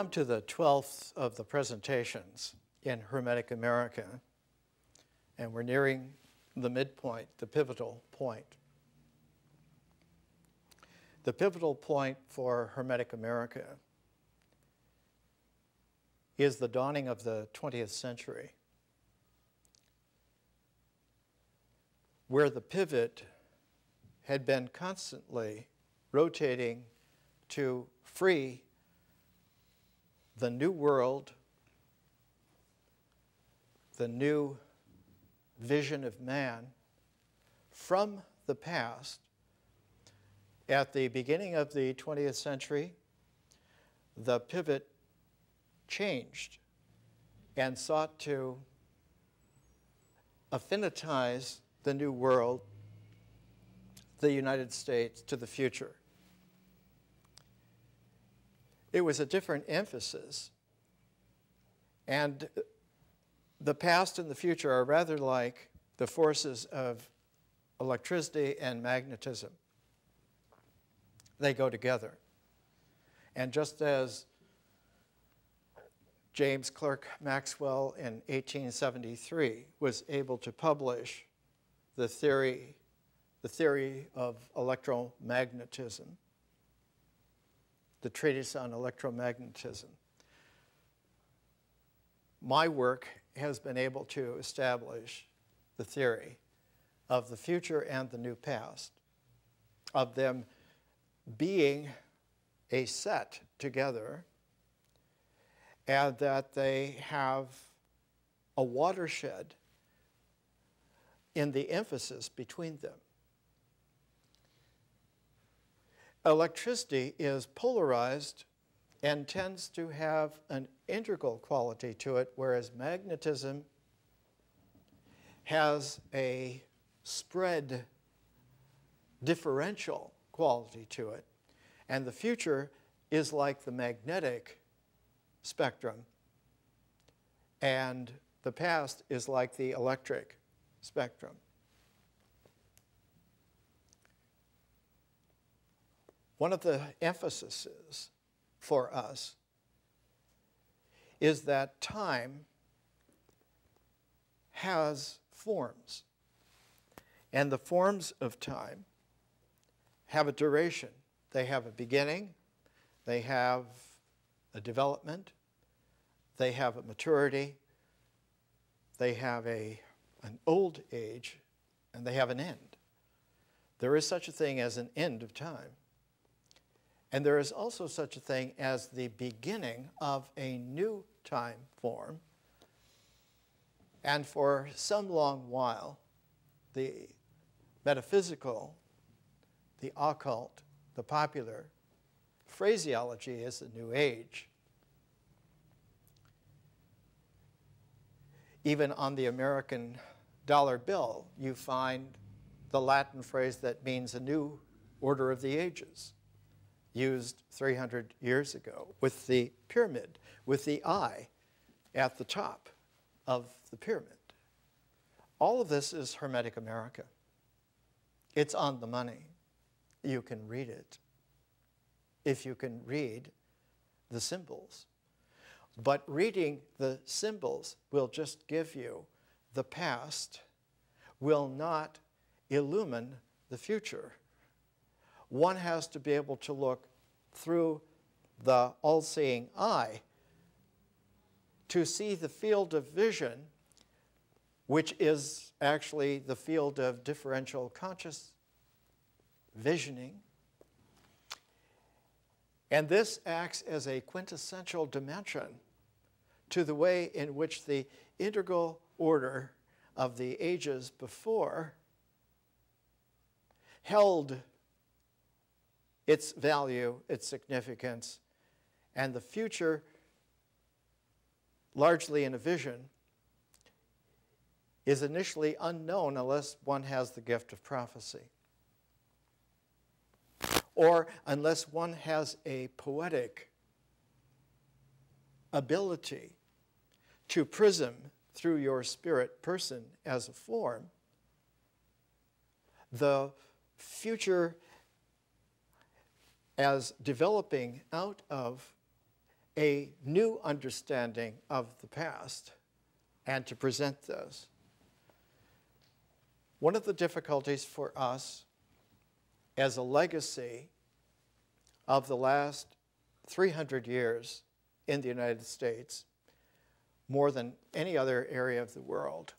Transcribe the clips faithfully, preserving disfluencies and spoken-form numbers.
come to the twelfth of the presentations in Hermetic America, and we're nearing the midpoint, the pivotal point. The pivotal point for Hermetic America is the dawning of the twentieth century, where the pivot had been constantly rotating to free the new world, the new vision of man from the past. At the beginning of the twentieth century, the pivot changed and sought to affinitize the new world, the United States, to the future. It was a different emphasis, and the past and the future are rather like the forces of electricity and magnetism. They go together. And just as James Clerk Maxwell in eighteen seventy-three was able to publish the theory, the theory of electromagnetism, the treatise on electromagnetism, my work has been able to establish the theory of the future and the new past, of them being a set together, and that they have a watershed in the emphasis between them. Electricity is polarized and tends to have an integral quality to it, whereas magnetism has a spread differential quality to it. And the future is like the magnetic spectrum, and the past is like the electric spectrum. One of the emphases for us is that time has forms, and the forms of time have a duration. They have a beginning, they have a development, they have a maturity, they have a, an old age, and they have an end. There is such a thing as an end of time. And there is also such a thing as the beginning of a new time form. And for some long while, the metaphysical, the occult, the popular phraseology is the New Age. Even on the American dollar bill, you find the Latin phrase that means a new order of the ages, used three hundred years ago, with the pyramid, with the eye at the top of the pyramid. All of this is Hermetic America. It's on the money. You can read it if you can read the symbols. But reading the symbols will just give you the past, will not illumine the future. One has to be able to look through the all-seeing eye to see the field of vision, which is actually the field of differential conscious visioning. And this acts as a quintessential dimension to the way in which the integral order of the ages before held its value, its significance, and the future, largely in a vision, is initially unknown unless one has the gift of prophecy, or unless one has a poetic ability to prism through your spirit person as a form the future as developing out of a new understanding of the past and to present this. One of the difficulties for us as a legacy of the last three hundred years in the United States, more than any other area of the world,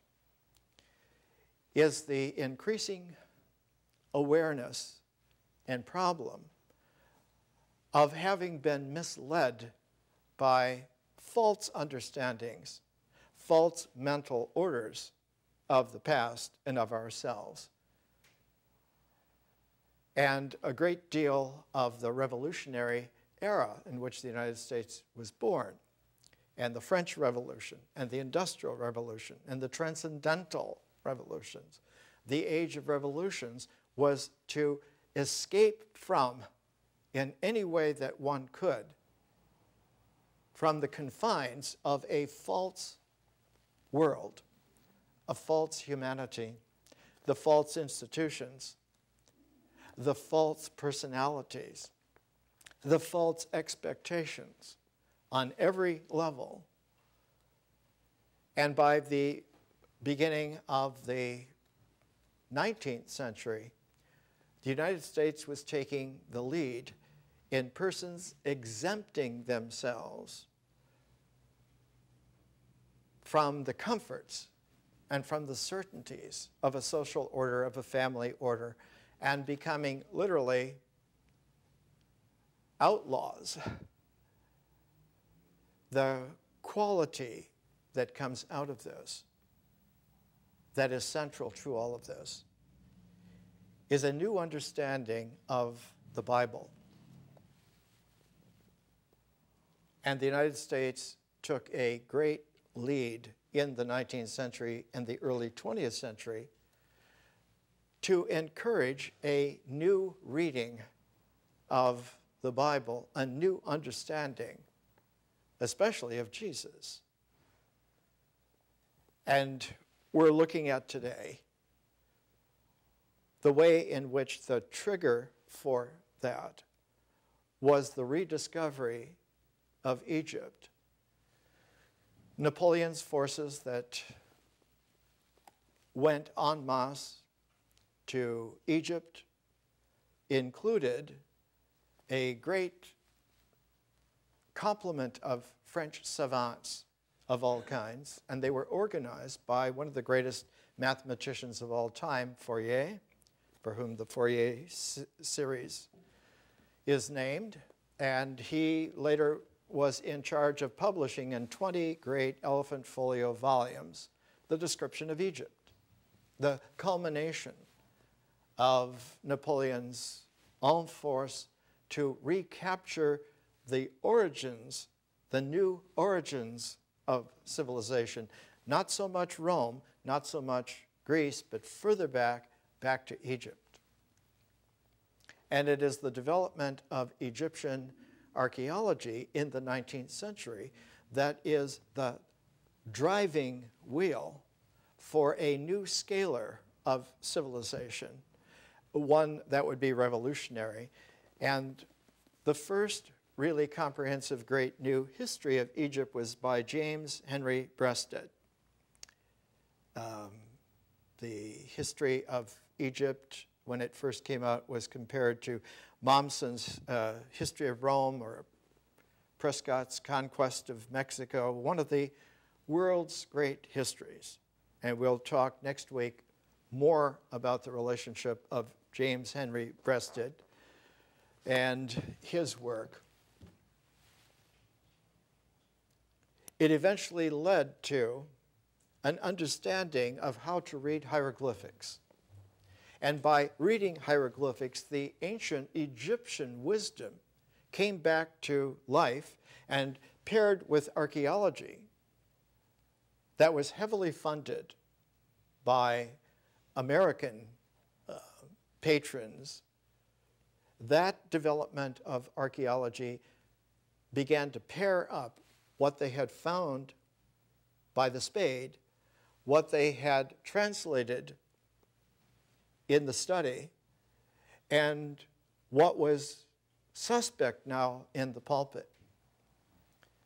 is the increasing awareness and problem of having been misled by false understandings, false mental orders of the past and of ourselves. And a great deal of the revolutionary era in which the United States was born, and the French Revolution, and the Industrial Revolution, and the Transcendental Revolutions, the age of revolutions, was to escape from, in any way that one could, from the confines of a false world, a false humanity, the false institutions, the false personalities, the false expectations on every level. And by the beginning of the nineteenth century, the United States was taking the lead in persons exempting themselves from the comforts and from the certainties of a social order, of a family order, and becoming literally outlaws. The quality that comes out of this, that is central to all of this, is a new understanding of the Bible. And the United States took a great lead in the nineteenth century and the early twentieth century to encourage a new reading of the Bible, a new understanding, especially of Jesus. And we're looking at today the way in which the trigger for that was the rediscovery of Egypt. Napoleon's forces that went en masse to Egypt included a great complement of French savants of all kinds, and they were organized by one of the greatest mathematicians of all time, Fourier, for whom the Fourier series is named, and he later was in charge of publishing in twenty great elephant folio volumes the description of Egypt, the culmination of Napoleon's en force to recapture the origins, the new origins of civilization. Not so much Rome, not so much Greece, but further back, back to Egypt. And it is the development of Egyptian archaeology in the nineteenth century that is the driving wheel for a new scalar of civilization, one that would be revolutionary. And the first really comprehensive great new history of Egypt was by James Henry Breasted. Um, the history of Egypt, when it first came out, was compared to Mommsen's uh, History of Rome or Prescott's Conquest of Mexico, one of the world's great histories. And we'll talk next week more about the relationship of James Henry Breasted and his work. It eventually led to an understanding of how to read hieroglyphics. And by reading hieroglyphics, the ancient Egyptian wisdom came back to life, and paired with archaeology that was heavily funded by American uh, patrons, that development of archaeology began to pair up what they had found by the spade, what they had translated in the study, and what was suspect now in the pulpit.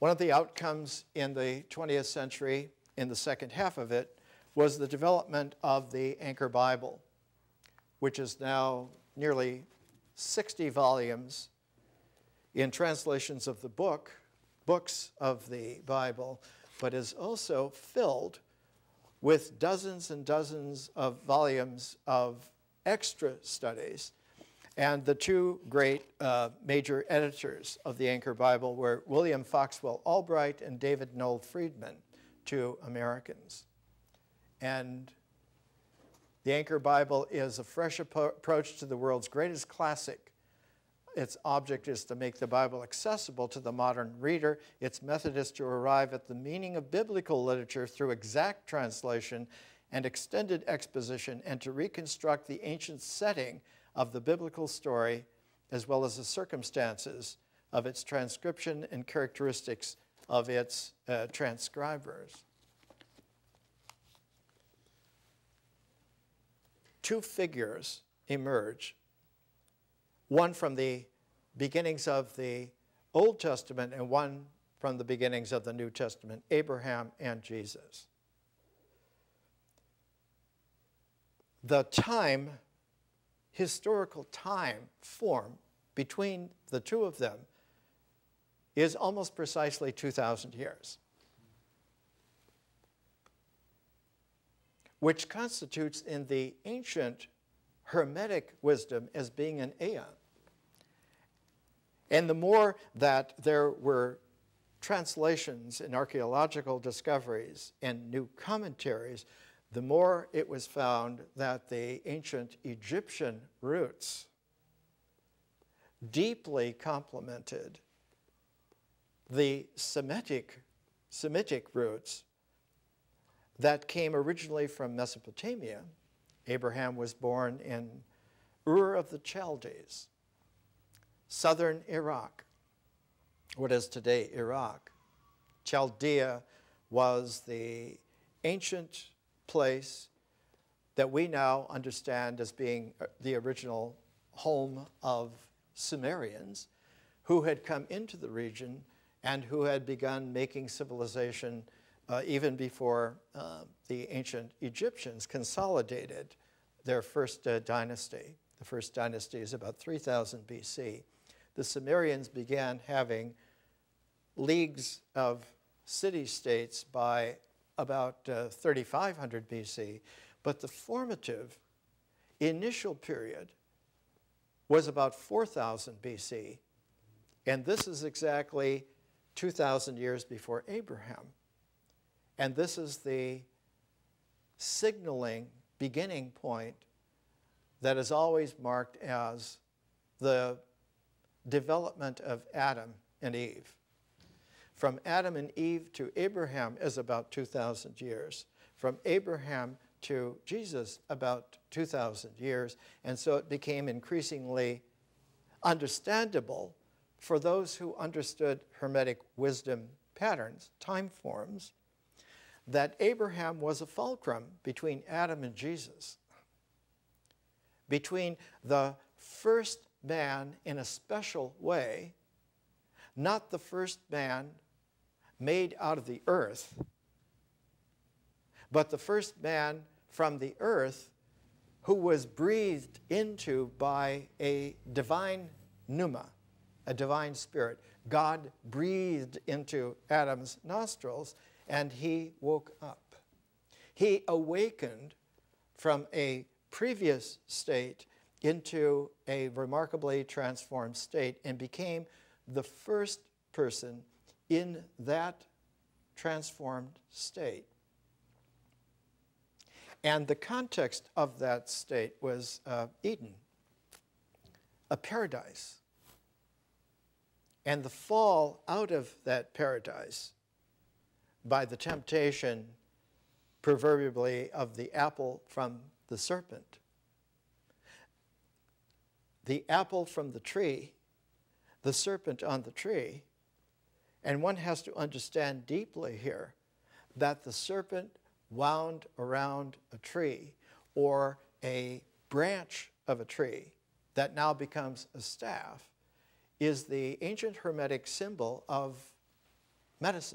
One of the outcomes in the twentieth century, in the second half of it, was the development of the Anchor Bible, which is now nearly sixty volumes in translations of the book, books of the Bible, but is also filled with dozens and dozens of volumes of extra studies. And the two great uh, major editors of the Anchor Bible were William Foxwell Albright and David Noel Friedman, two Americans. And the Anchor Bible is a fresh approach to the world's greatest classic. Its object is to make the Bible accessible to the modern reader. Its method is to arrive at the meaning of biblical literature through exact translation and extended exposition, and to reconstruct the ancient setting of the biblical story, as well as the circumstances of its transcription and characteristics of its uh, transcribers. Two figures emerge, one from the beginnings of the Old Testament and one from the beginnings of the New Testament, Abraham and Jesus. The time, historical time form between the two of them is almost precisely two thousand years, which constitutes in the ancient Hermetic wisdom as being an aeon. And the more that there were translations and archaeological discoveries and new commentaries, the more it was found that the ancient Egyptian roots deeply complemented the Semitic, Semitic roots that came originally from Mesopotamia. Abraham was born in Ur of the Chaldees, southern Iraq, what is today Iraq. Chaldea was the ancient place that we now understand as being the original home of Sumerians, who had come into the region and who had begun making civilization uh, even before uh, the ancient Egyptians consolidated their first uh, dynasty. The first dynasty is about three thousand B C. The Sumerians began having leagues of city-states by about uh, thirty-five hundred B C, but the formative initial period was about four thousand B C, and this is exactly two thousand years before Abraham. And this is the signaling beginning point that is always marked as the development of Adam and Eve. From Adam and Eve to Abraham is about two thousand years. From Abraham to Jesus, about two thousand years. And so it became increasingly understandable for those who understood Hermetic wisdom patterns, time forms, that Abraham was a fulcrum between Adam and Jesus, between the first man in a special way, not the first man made out of the earth, but the first man from the earth who was breathed into by a divine pneuma, a divine spirit. God breathed into Adam's nostrils and he woke up. He awakened from a previous state into a remarkably transformed state and became the first person in that transformed state. And the context of that state was uh, Eden, a paradise. And the fall out of that paradise by the temptation, proverbially, of the apple from the serpent. The apple from the tree, the serpent on the tree. And one has to understand deeply here that the serpent wound around a tree or a branch of a tree that now becomes a staff is the ancient Hermetic symbol of medicine.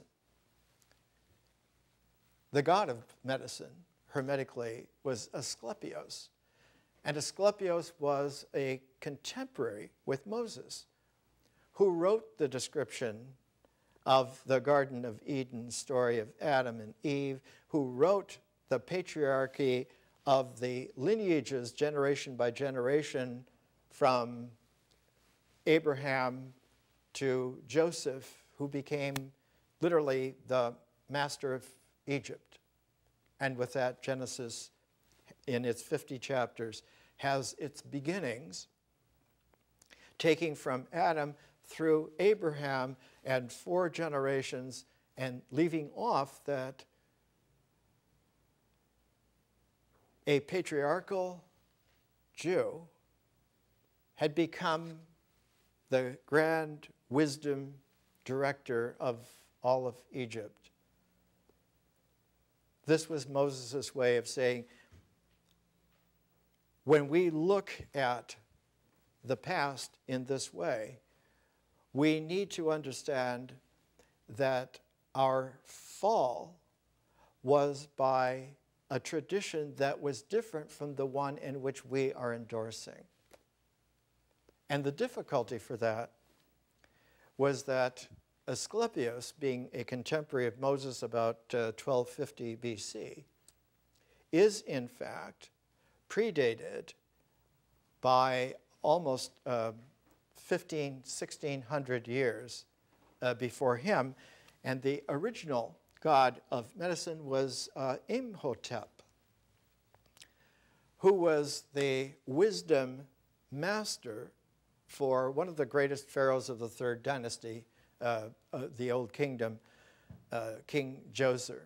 The god of medicine, hermetically, was Asclepios. And Asclepios was a contemporary with Moses, who wrote the description of the Garden of Eden story of Adam and Eve, who wrote the patriarchy of the lineages generation by generation from Abraham to Joseph, who became literally the master of Egypt. And with that, Genesis, in its fifty chapters, has its beginnings, taking from Adam through Abraham and four generations, and leaving off that a patriarchal Jew had become the grand wisdom director of all of Egypt. This was Moses' way of saying, when we look at the past in this way, we need to understand that our fall was by a tradition that was different from the one in which we are endorsing. And the difficulty for that was that Asclepius, being a contemporary of Moses about uh, twelve fifty B C, is in fact predated by almost uh, fifteen, sixteen hundred years uh, before him. And the original god of medicine was uh, Imhotep, who was the wisdom master for one of the greatest pharaohs of the third dynasty, uh, uh, the Old Kingdom, uh, King Djoser.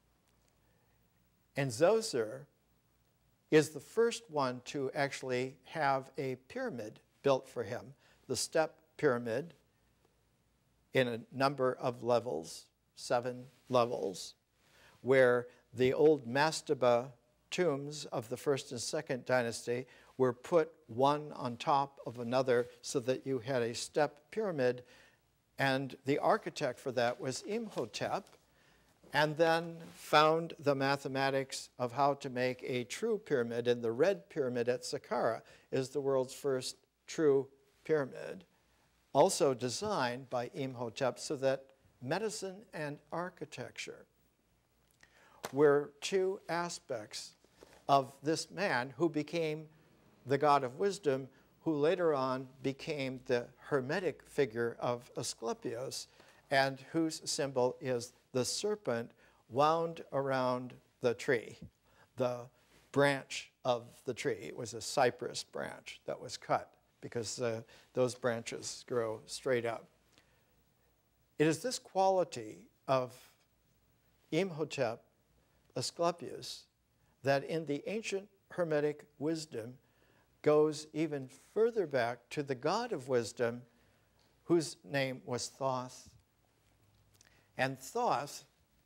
And Djoser is the first one to actually have a pyramid built for him, the step pyramid, in a number of levels, seven levels, where the old mastaba tombs of the first and second dynasty were put one on top of another so that you had a step pyramid, and the architect for that was Imhotep, and then found the mathematics of how to make a true pyramid, and the red pyramid at Saqqara is the world's first true pyramid, also designed by Imhotep, so that medicine and architecture were two aspects of this man who became the god of wisdom, who later on became the hermetic figure of Asclepius, and whose symbol is the serpent wound around the tree, the branch of the tree. It was a cypress branch that was cut because uh, those branches grow straight up. It is this quality of Imhotep, Asclepius, that in the ancient Hermetic wisdom goes even further back to the god of wisdom, whose name was Thoth. And Thoth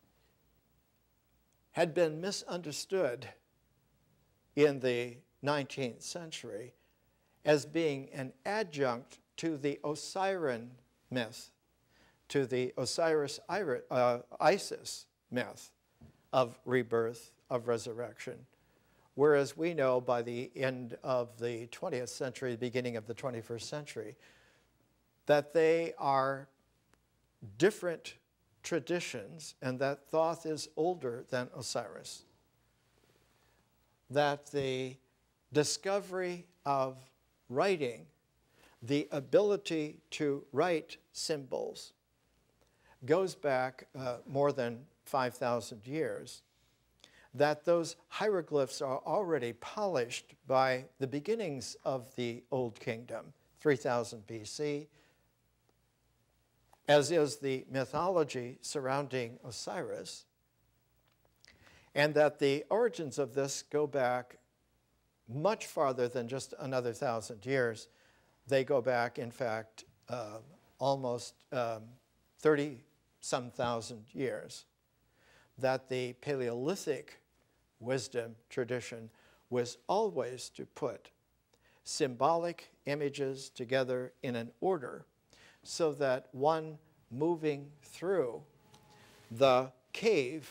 had been misunderstood in the nineteenth century as being an adjunct to the Osirian myth, to the Osiris-Isis myth of rebirth, of resurrection. Whereas we know by the end of the twentieth century, the beginning of the twenty-first century, that they are different traditions, and that Thoth is older than Osiris. That the discovery of writing, the ability to write symbols, goes back uh, more than five thousand years. That those hieroglyphs are already polished by the beginnings of the Old Kingdom, three thousand B C, as is the mythology surrounding Osiris, and that the origins of this go back much farther than just another thousand years. They go back, in fact, uh, almost um, thirty-some thousand years. That the Paleolithic wisdom tradition was always to put symbolic images together in an order so that one moving through the cave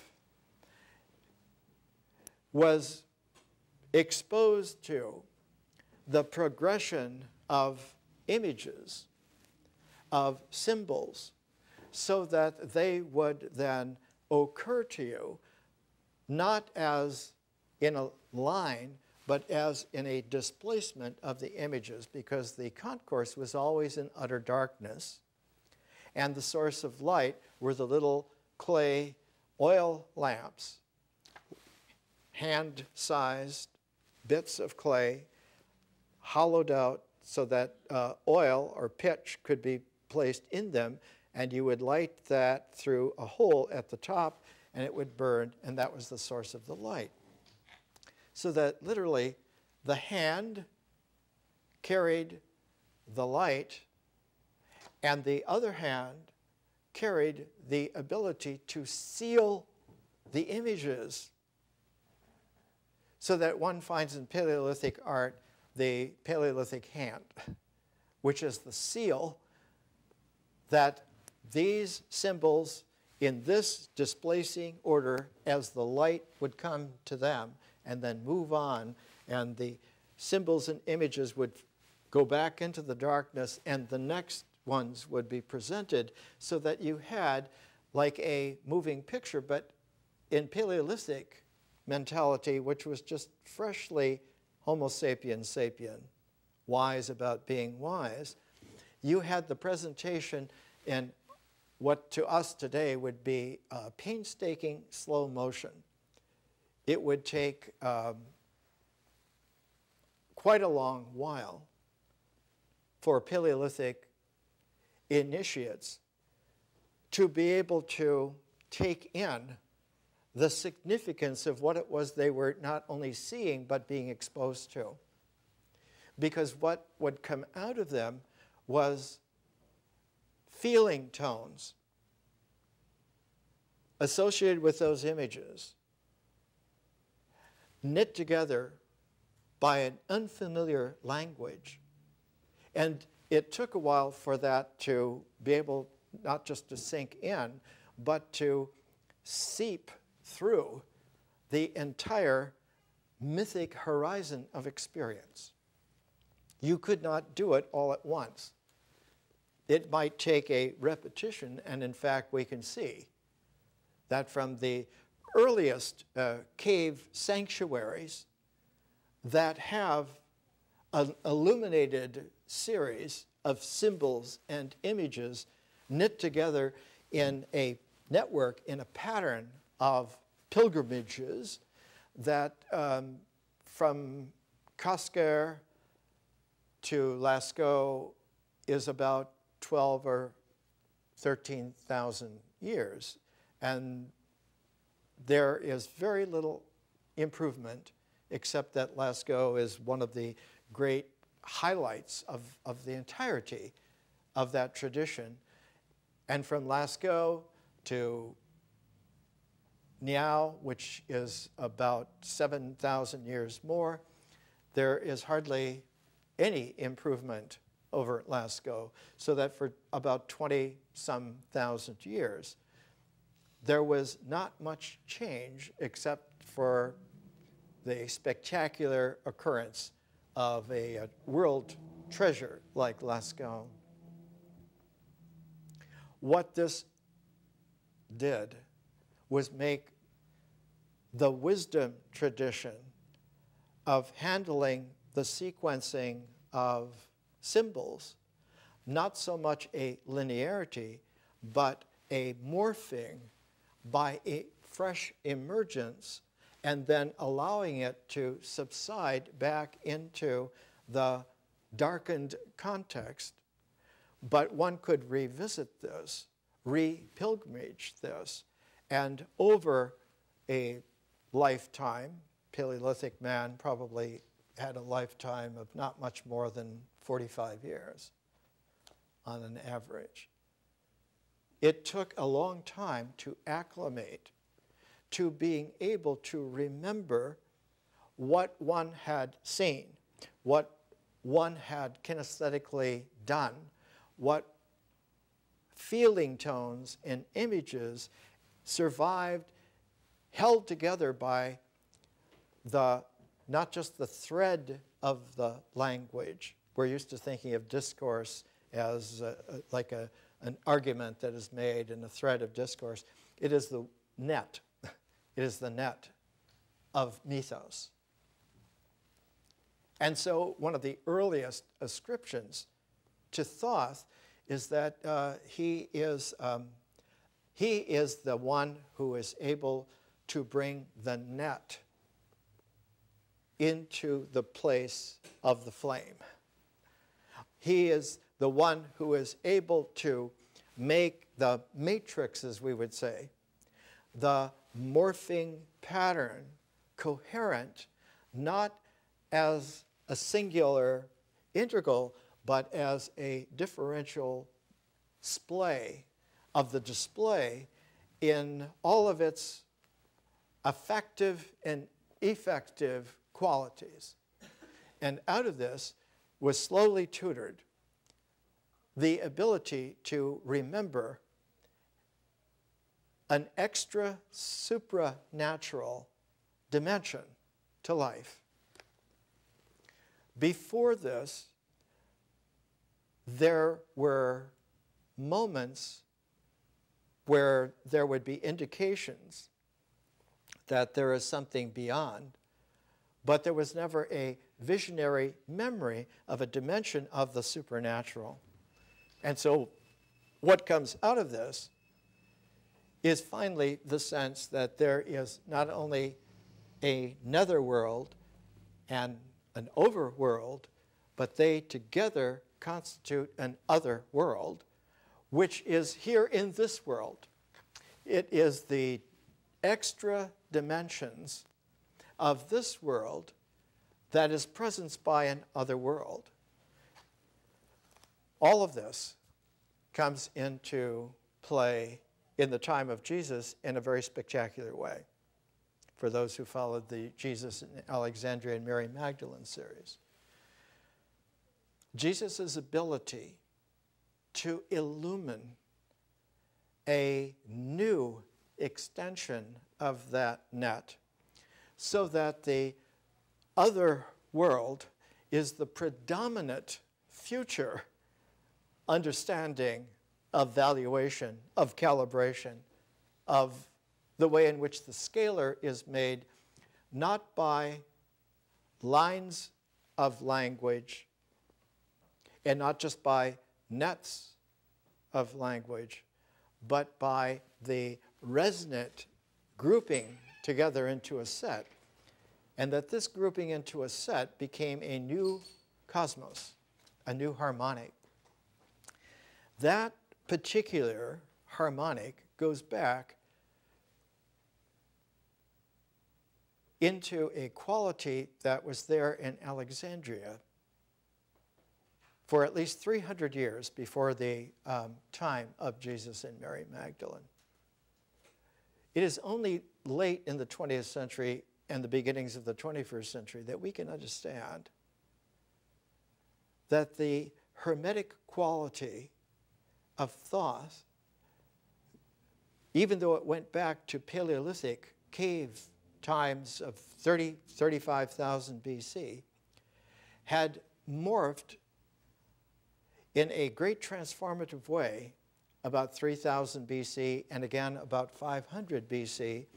was exposed to the progression of images, of symbols, so that they would then occur to you not as in a line, but as in a displacement of the images, because the concourse was always in utter darkness, and the source of light were the little clay oil lamps, hand-sized bits of clay, hollowed out so that uh, oil or pitch could be placed in them, and you would light that through a hole at the top, and it would burn, and that was the source of the light. So that literally the hand carried the light, and the other hand carried the ability to seal the images, so that one finds in Paleolithic art the Paleolithic hand, which is the seal that these symbols in this displacing order, as the light would come to them and then move on, and the symbols and images would go back into the darkness, and the next ones would be presented, so that you had like a moving picture. But in Paleolithic mentality, which was just freshly Homo sapiens sapien, wise about being wise, you had the presentation in what to us today would be uh, painstaking slow motion. It would take um, quite a long while for Paleolithic initiates to be able to take in the significance of what it was they were not only seeing but being exposed to. Because what would come out of them was feeling tones associated with those images, knit together by an unfamiliar language. And it took a while for that to be able not just to sink in, but to seep through the entire mythic horizon of experience. You could not do it all at once. It might take a repetition, and in fact we can see that from the earliest uh, cave sanctuaries that have an illuminated series of symbols and images knit together in a network, in a pattern of pilgrimages, that um, from Cosquer to Lascaux is about twelve or thirteen thousand years. And there is very little improvement, except that Lascaux is one of the great highlights of, of the entirety of that tradition. And from Lascaux to Niao, which is about seven thousand years more, there is hardly any improvement over at Lascaux, so that for about twenty some thousand years, there was not much change except for the spectacular occurrence of a, a world treasure like Lascaux. What this did was make the wisdom tradition of handling the sequencing of symbols not so much a linearity, but a morphing by a fresh emergence, and then allowing it to subside back into the darkened context. But one could revisit this, re-pilgrimage this, and over a lifetime, Paleolithic man probably had a lifetime of not much more than forty-five years on an average. It took a long time to acclimate to being able to remember what one had seen, what one had kinesthetically done, what feeling tones and images survived, held together by the, not just the thread of the language. We're used to thinking of discourse as uh, like a, an argument that is made in a thread of discourse. It is the net. It is the net of mythos. And so one of the earliest ascriptions to Thoth is that uh, he is um, he is the one who is able to bring the net into the place of the flame. He is the one who is able to make the matrix, as we would say, the morphing pattern coherent, not as a singular integral, but as a differential splay of the display in all of its affective and effective qualities. And out of this was slowly tutored the ability to remember an extra supranatural dimension to life. Before this, there were moments where there would be indications that there is something beyond, but there was never a visionary memory of a dimension of the supernatural. And so what comes out of this is finally the sense that there is not only a netherworld and an overworld, but they together constitute an other world, which is here in this world. It is the extra dimensions of this world that is presenced by an other world. All of this comes into play in the time of Jesus in a very spectacular way for those who followed the Jesus in Alexandria and Mary Magdalene series. Jesus' ability to illumine a new extension of that net so that the other world is the predominant future understanding of valuation, of calibration, of the way in which the scalar is made not by lines of language and not just by nets of language, but by the resonant grouping together into a set, and that this grouping into a set became a new cosmos, a new harmonic. That particular harmonic goes back into a quality that was there in Alexandria for at least three hundred years before the um, time of Jesus and Mary Magdalene. It is only late in the twentieth century and the beginnings of the twenty-first century that we can understand that the hermetic quality of Thoth, even though it went back to Paleolithic cave times of thirty, thirty-five thousand B C, had morphed in a great transformative way about three thousand B C and again about five hundred B C,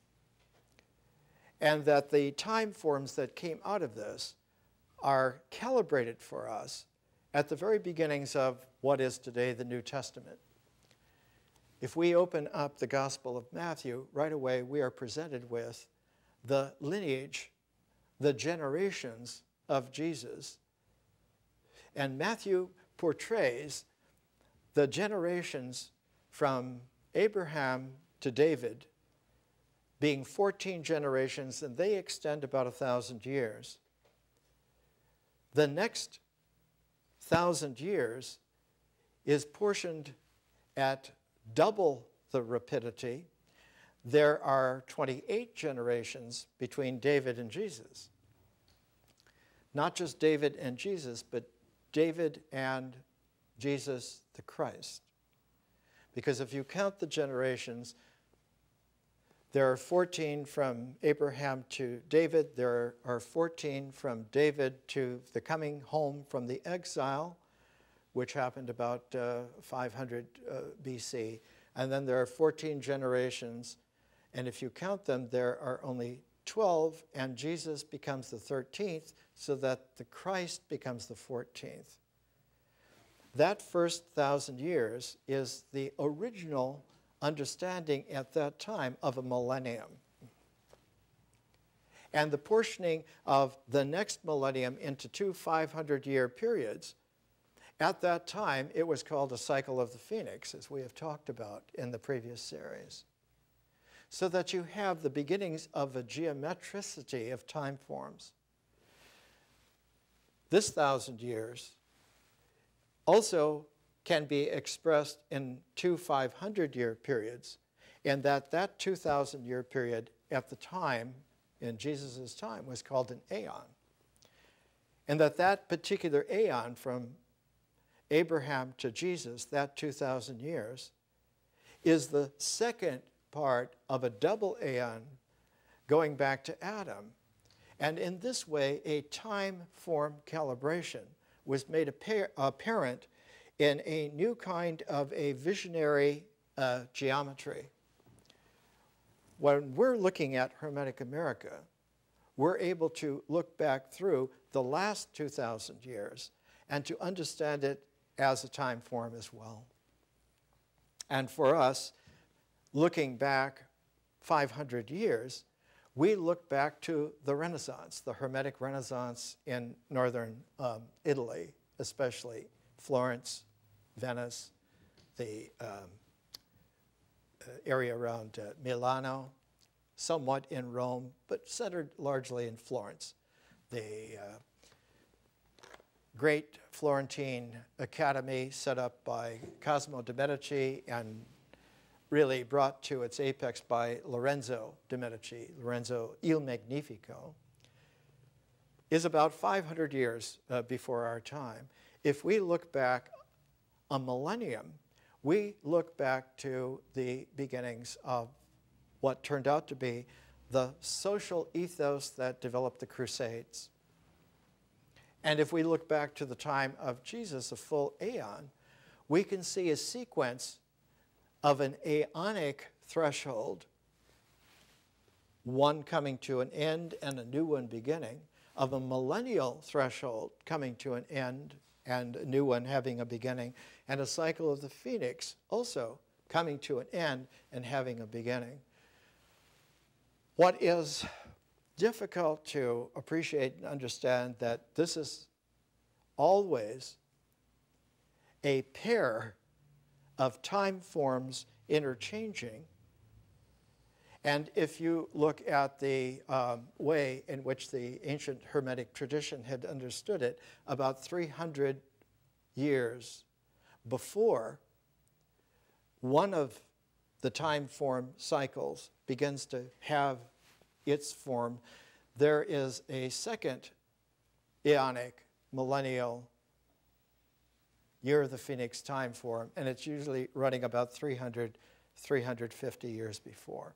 and that the time forms that came out of this are calibrated for us at the very beginnings of what is today the New Testament. If we open up the Gospel of Matthew, right away we are presented with the lineage, the generations of Jesus. And Matthew portrays the generations from Abraham to David being fourteen generations, and they extend about a thousand years. The next thousand years is portioned at double the rapidity. There are twenty-eight generations between David and Jesus. Not just David and Jesus, but David and Jesus the Christ. Because if you count the generations, There are fourteen from Abraham to David. There are fourteen from David to the coming home from the exile, which happened about uh, five hundred uh, B C. And then there are fourteen generations. And if you count them, there are only twelve, and Jesus becomes the thirteenth, so that the Christ becomes the fourteenth. That first thousand years is the original understanding at that time of a millennium. And the portioning of the next millennium into two five hundred year periods, at that time it was called a cycle of the phoenix, as we have talked about in the previous series. So that you have the beginnings of a geometricity of time forms. This thousand years also can be expressed in two five hundred year periods, and that that two thousand year period at the time, in Jesus' time, was called an aeon. And that that particular aeon from Abraham to Jesus, that two thousand years, is the second part of a double aeon going back to Adam. And in this way, a time-form calibration was made apparent in a new kind of a visionary uh, geometry. When we're looking at Hermetic America, we're able to look back through the last two thousand years and to understand it as a time form as well. And for us, looking back five hundred years, we look back to the Renaissance, the Hermetic Renaissance in northern um, Italy, especially Florence, Venice, the um, uh, area around uh, Milano, somewhat in Rome, but centered largely in Florence. The uh, great Florentine Academy set up by Cosimo de' Medici and really brought to its apex by Lorenzo de' Medici, Lorenzo il Magnifico, is about five hundred years uh, before our time. If we look back a millennium, we look back to the beginnings of what turned out to be the social ethos that developed the Crusades. And if we look back to the time of Jesus, a full aeon, we can see a sequence of an aeonic threshold, one coming to an end and a new one beginning, of a millennial threshold coming to an end and a new one having a beginning, and a cycle of the phoenix also coming to an end and having a beginning. What is difficult to appreciate and understand that this is always a pair of time forms interchanging. And if you look at the um, way in which the ancient Hermetic tradition had understood it, about three hundred years before one of the time form cycles begins to have its form, there is a second aeonic millennial year of the phoenix time form, and it's usually running about three hundred, three hundred fifty years before.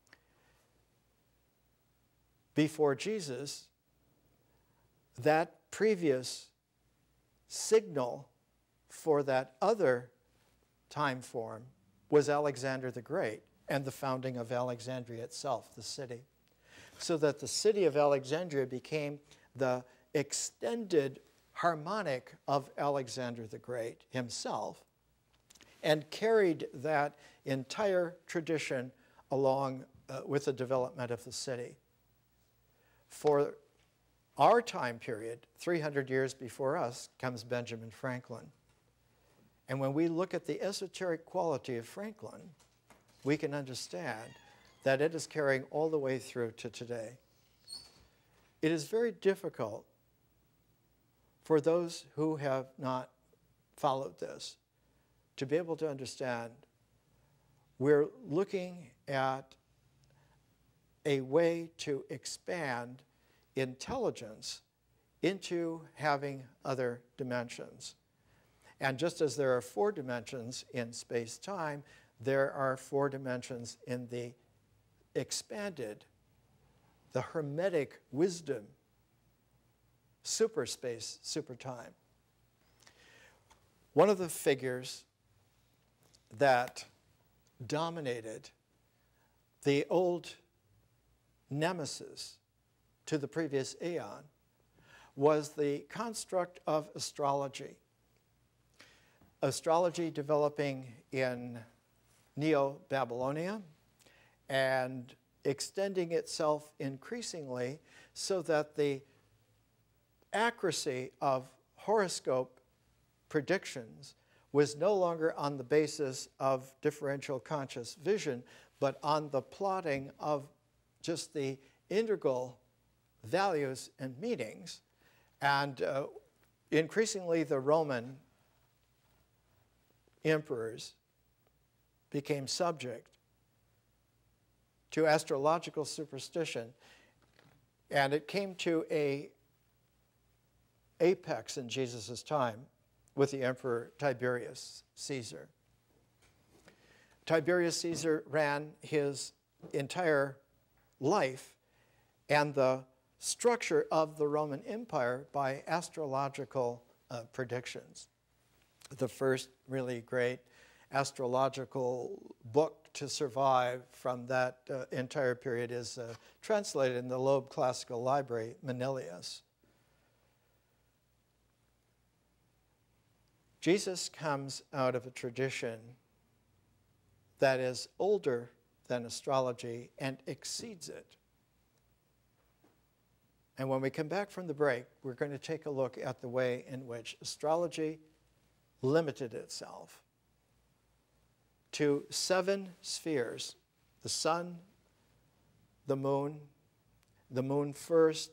Before Jesus, that previous signal for that other time form was Alexander the Great and the founding of Alexandria itself, the city. So that the city of Alexandria became the extended harmonic of Alexander the Great himself and carried that entire tradition along uh, with the development of the city. For our time period, three hundred years before us, comes Benjamin Franklin. And when we look at the esoteric quality of Franklin, we can understand that it is carrying all the way through to today. It is very difficult for those who have not followed this to be able to understand we're looking at a way to expand intelligence into having other dimensions. And just as there are four dimensions in space-time, there are four dimensions in the expanded the Hermetic wisdom, superspace, supertime. One of the figures that dominated the old nemesis to the previous aeon was the construct of astrology. Astrology developing in Neo-Babylonia and extending itself increasingly so that the accuracy of horoscope predictions was no longer on the basis of differential conscious vision, but on the plotting of just the integral values and meanings. And uh, increasingly the Roman emperors became subject to astrological superstition, and it came to a apex in Jesus' time with the Emperor Tiberius Caesar. Tiberius Caesar ran his entire life and the structure of the Roman Empire by astrological uh, predictions. The first really great astrological book to survive from that uh, entire period is uh, translated in the Loeb Classical Library, Manilius. Jesus comes out of a tradition that is older than astrology and exceeds it. And when we come back from the break, we're going to take a look at the way in which astrology limited itself to seven spheres: the sun, the moon, the moon first,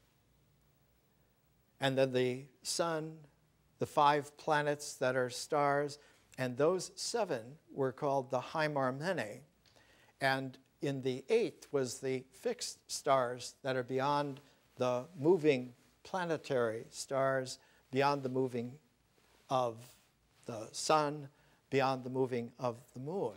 and then the sun, the five planets that are stars, and those seven were called the Hymarmene. And in the eighth was the fixed stars that are beyond the moving planetary stars, beyond the moving of the sun, beyond the moving of the moon.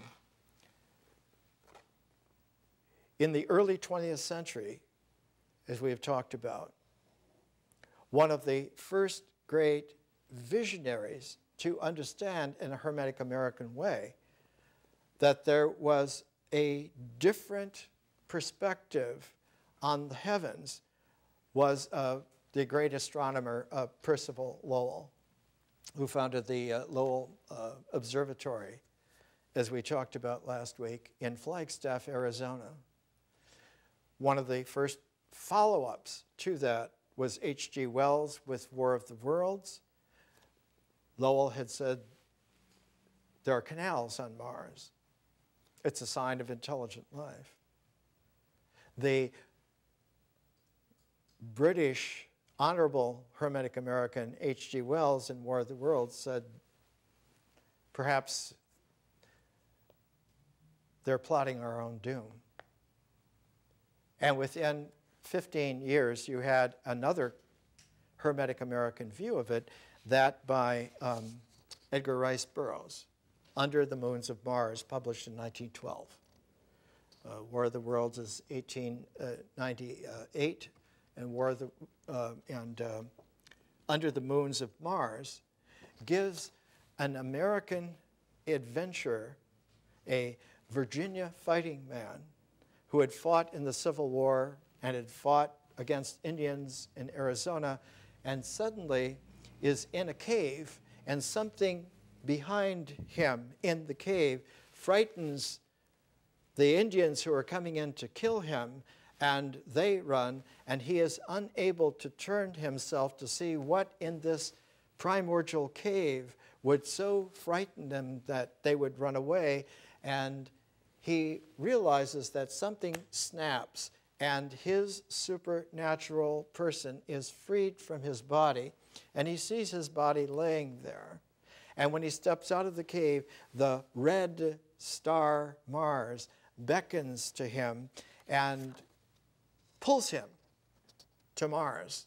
In the early twentieth century, as we have talked about, one of the first great visionaries to understand in a Hermetic American way that there was a different perspective on the heavens was uh, the great astronomer uh, Percival Lowell, who founded the uh, Lowell uh, Observatory, as we talked about last week, in Flagstaff, Arizona. One of the first follow-ups to that was H G Wells with War of the Worlds. Lowell had said, there are canals on Mars. It's a sign of intelligent life. The British Honorable Hermetic American H G Wells in War of the Worlds said, perhaps they're plotting our own doom. And within fifteen years, you had another Hermetic American view of it, that by um, Edgar Rice Burroughs, Under the Moons of Mars, published in nineteen twelve. Uh, War of the Worlds is eighteen ninety-eight, and War of the uh, and uh, Under the Moons of Mars gives an American adventurer, a Virginia fighting man who had fought in the Civil War and had fought against Indians in Arizona, and suddenly is in a cave, and something behind him in the cave frightens the Indians who are coming in to kill him, and they run, and he is unable to turn himself to see what in this primordial cave would so frighten them that they would run away. And he realizes that something snaps, and his supernatural person is freed from his body, and he sees his body laying there. And when he steps out of the cave, the red star Mars beckons to him and pulls him to Mars.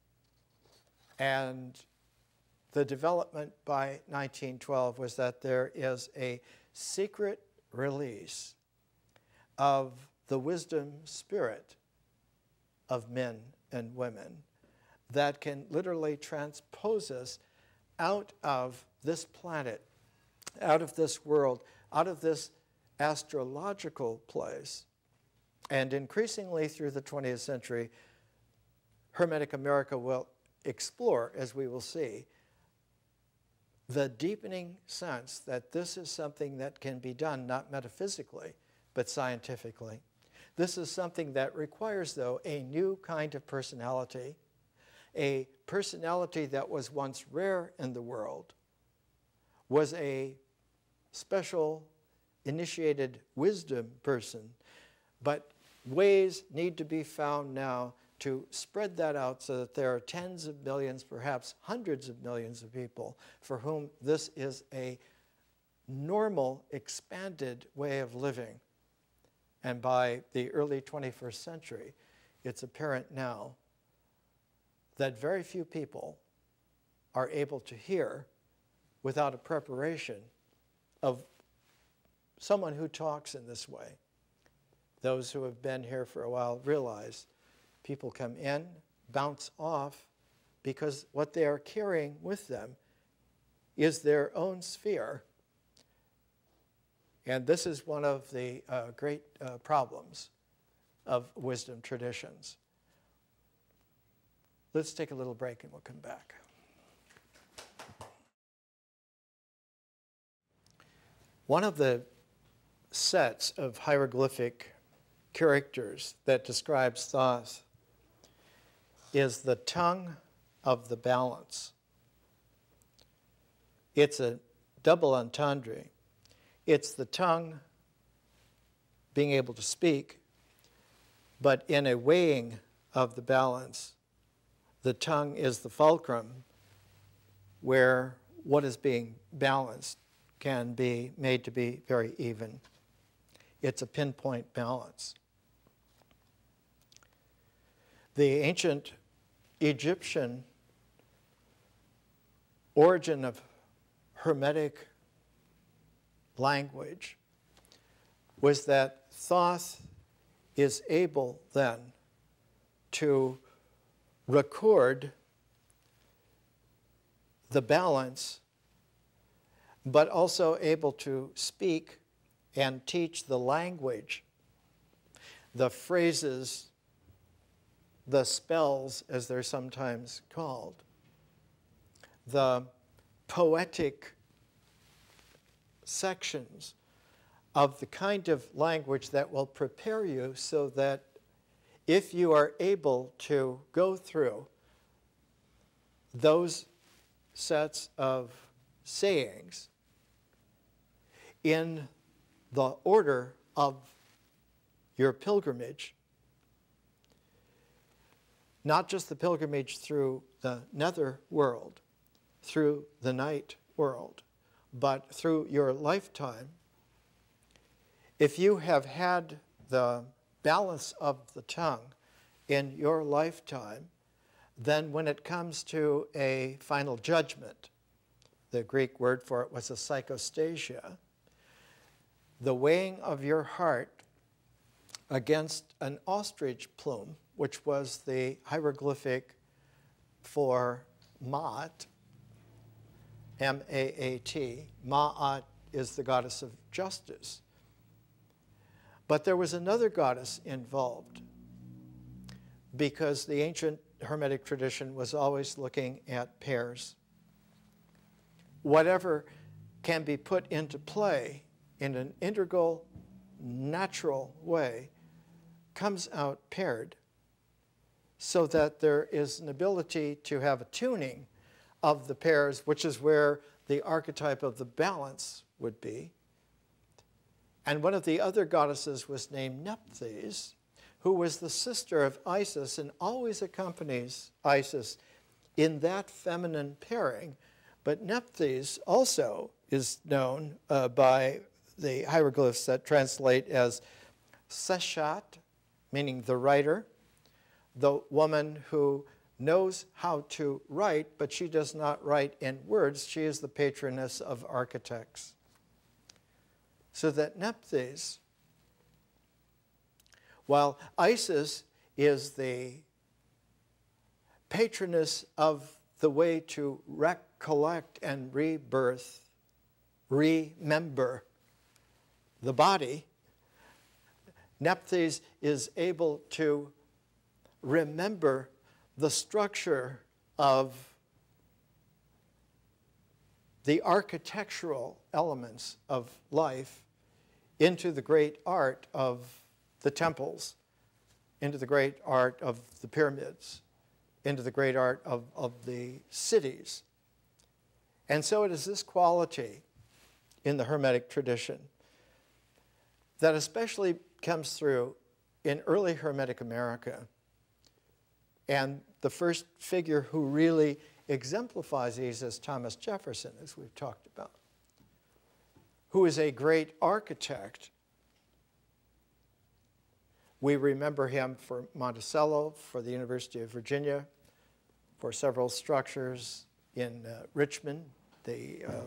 And the development by nineteen twelve was that there is a secret release of the wisdom spirit of men and women that can literally transpose us out of this planet, out of this world, out of this astrological place. And increasingly through the twentieth century, Hermetic America will explore, as we will see, the deepening sense that this is something that can be done not metaphysically, but scientifically. This is something that requires, though, a new kind of personality, a personality that was once rare in the world, was a special initiated wisdom person, but ways need to be found now to spread that out so that there are tens of millions, perhaps hundreds of millions of people for whom this is a normal, expanded way of living. And by the early twenty-first century, it's apparent now that very few people are able to hear without a preparation of someone who talks in this way. Those who have been here for a while realize people come in, bounce off, because what they are carrying with them is their own sphere. And this is one of the uh, great uh, problems of wisdom traditions. Let's take a little break and we'll come back. One of the sets of hieroglyphic characters that describes Thoth is the tongue of the balance. It's a double entendre. It's the tongue being able to speak, but in a weighing of the balance, the tongue is the fulcrum where what is being balanced can be made to be very even. It's a pinpoint balance. The ancient Egyptian origin of Hermetic language was that Thoth is able then to record the balance, but also able to speak and teach the language, the phrases, the spells, as they're sometimes called, the poetic sections of the kind of language that will prepare you so that if you are able to go through those sets of sayings in the order of your pilgrimage, not just the pilgrimage through the nether world, through the night world, but through your lifetime, if you have had the balance of the tongue in your lifetime, then when it comes to a final judgment, the Greek word for it was a psychostasia, the weighing of your heart against an ostrich plume, which was the hieroglyphic for Ma'at, M A A T. Ma'at is the goddess of justice. But there was another goddess involved because the ancient Hermetic tradition was always looking at pairs. Whatever can be put into play in an integral, natural way comes out paired, so that there is an ability to have a tuning of the pairs, which is where the archetype of the balance would be. And one of the other goddesses was named Nephthys, who was the sister of Isis and always accompanies Isis in that feminine pairing. But Nephthys also is known uh, by the hieroglyphs that translate as Seshat, meaning the writer, the woman who knows how to write, but she does not write in words. She is the patroness of architects. So that Nephthys While Isis is the patroness of the way to recollect and rebirth, remember the body, Nephthys is able to remember the structure of the architectural elements of life into the great art of the temples, into the great art of the pyramids, into the great art of, of the cities. And so it is this quality in the Hermetic tradition that especially comes through in early Hermetic America. And the first figure who really exemplifies these is Thomas Jefferson, as we've talked about, who is a great architect. We remember him for Monticello, for the University of Virginia, for several structures in uh, Richmond, the uh,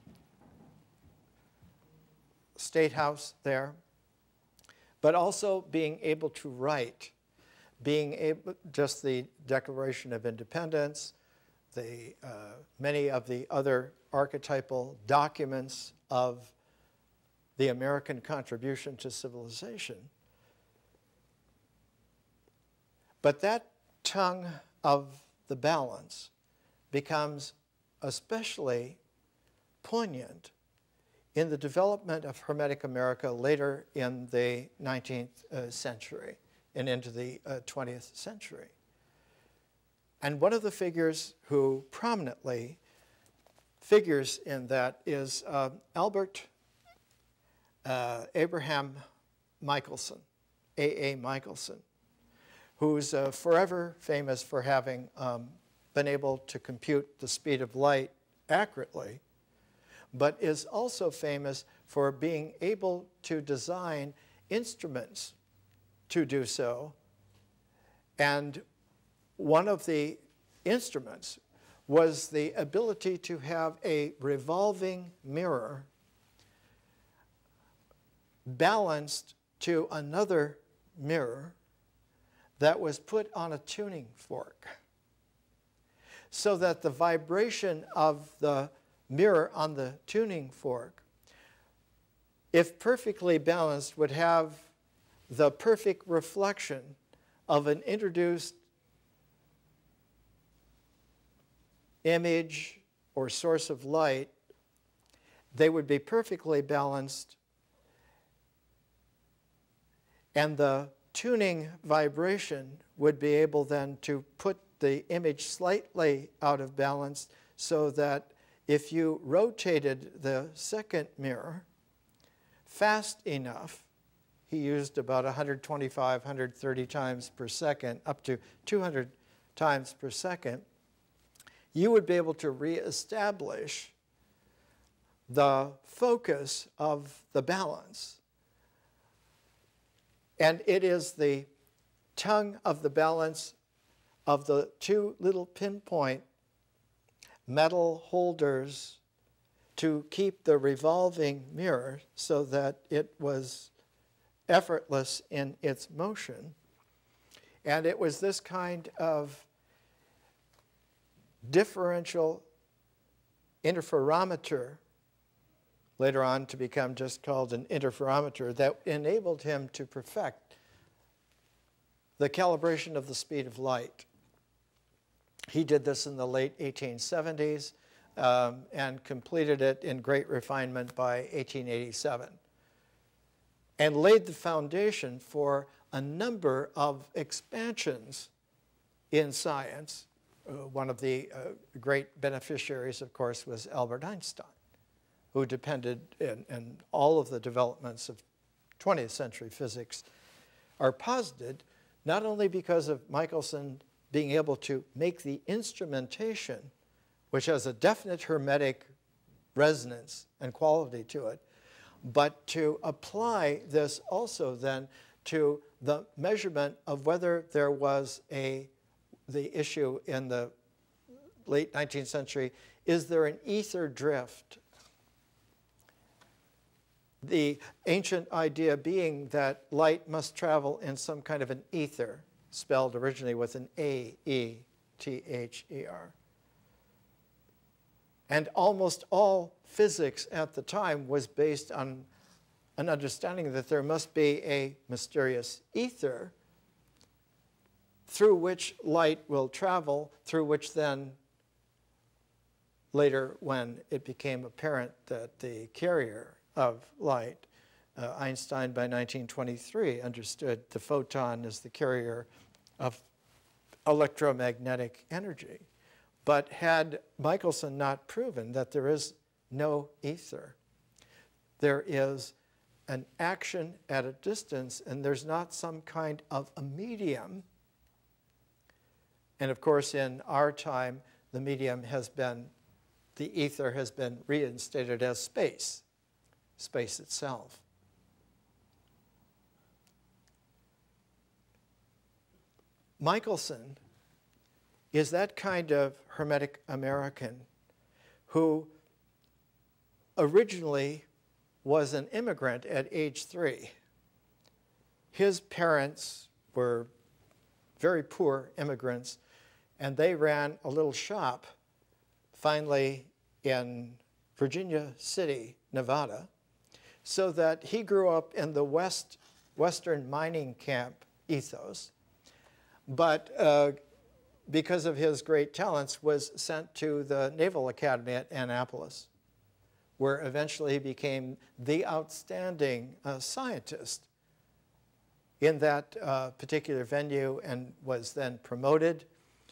State House there, but also being able to write, being able, just the Declaration of Independence, the, uh, many of the other archetypal documents of the American contribution to civilization. But that tongue of the balance becomes especially poignant in the development of Hermetic America later in the nineteenth uh, century and into the uh, twentieth century. And one of the figures who prominently figures in that is uh, Albert uh, Abraham Michelson, A A Michelson, who's uh, forever famous for having um, been able to compute the speed of light accurately, but is also famous for being able to design instruments to do so. And one of the instruments was the ability to have a revolving mirror balanced to another mirror that was put on a tuning fork, so that the vibration of the mirror on the tuning fork, if perfectly balanced, would have the perfect reflection of an introduced image or source of light. They would be perfectly balanced, and the tuning vibration would be able then to put the image slightly out of balance, so that if you rotated the second mirror fast enough, he used about one hundred twenty-five, one hundred thirty times per second, up to two hundred times per second, you would be able to reestablish the focus of the balance. And it is the tongue of the balance of the two little pinpoint metal holders to keep the revolving mirror so that it was effortless in its motion. And it was this kind of differential interferometer, later on to become just called an interferometer, that enabled him to perfect the calibration of the speed of light. He did this in the late eighteen seventies um, and completed it in great refinement by eighteen eighty-seven, and laid the foundation for a number of expansions in science. Uh, one of the uh, great beneficiaries, of course, was Albert Einstein, who depended, in, in all of the developments of twentieth century physics are posited, not only because of Michelson being able to make the instrumentation, which has a definite hermetic resonance and quality to it, but to apply this also then to the measurement of whether there was a, the issue in the late nineteenth century, is there an ether drift? The ancient idea being that light must travel in some kind of an ether, spelled originally with an A E T H E R. And almost all physics at the time was based on an understanding that there must be a mysterious ether through which light will travel, through which then later when it became apparent that the carrier of light, uh, Einstein by nineteen twenty-three understood the photon as the carrier of electromagnetic energy. But had Michelson not proven that there is no ether, there is an action at a distance, and there's not some kind of a medium. And of course, in our time, the medium has been, the ether has been reinstated as space, space itself. Michelson is that kind of Hermetic American who originally was an immigrant at age three. His parents were very poor immigrants, and they ran a little shop finally in Virginia City, Nevada, so that he grew up in the West, Western mining camp ethos, but uh, because of his great talents, was sent to the Naval Academy at Annapolis, where eventually he became the outstanding uh, scientist in that uh, particular venue, and was then promoted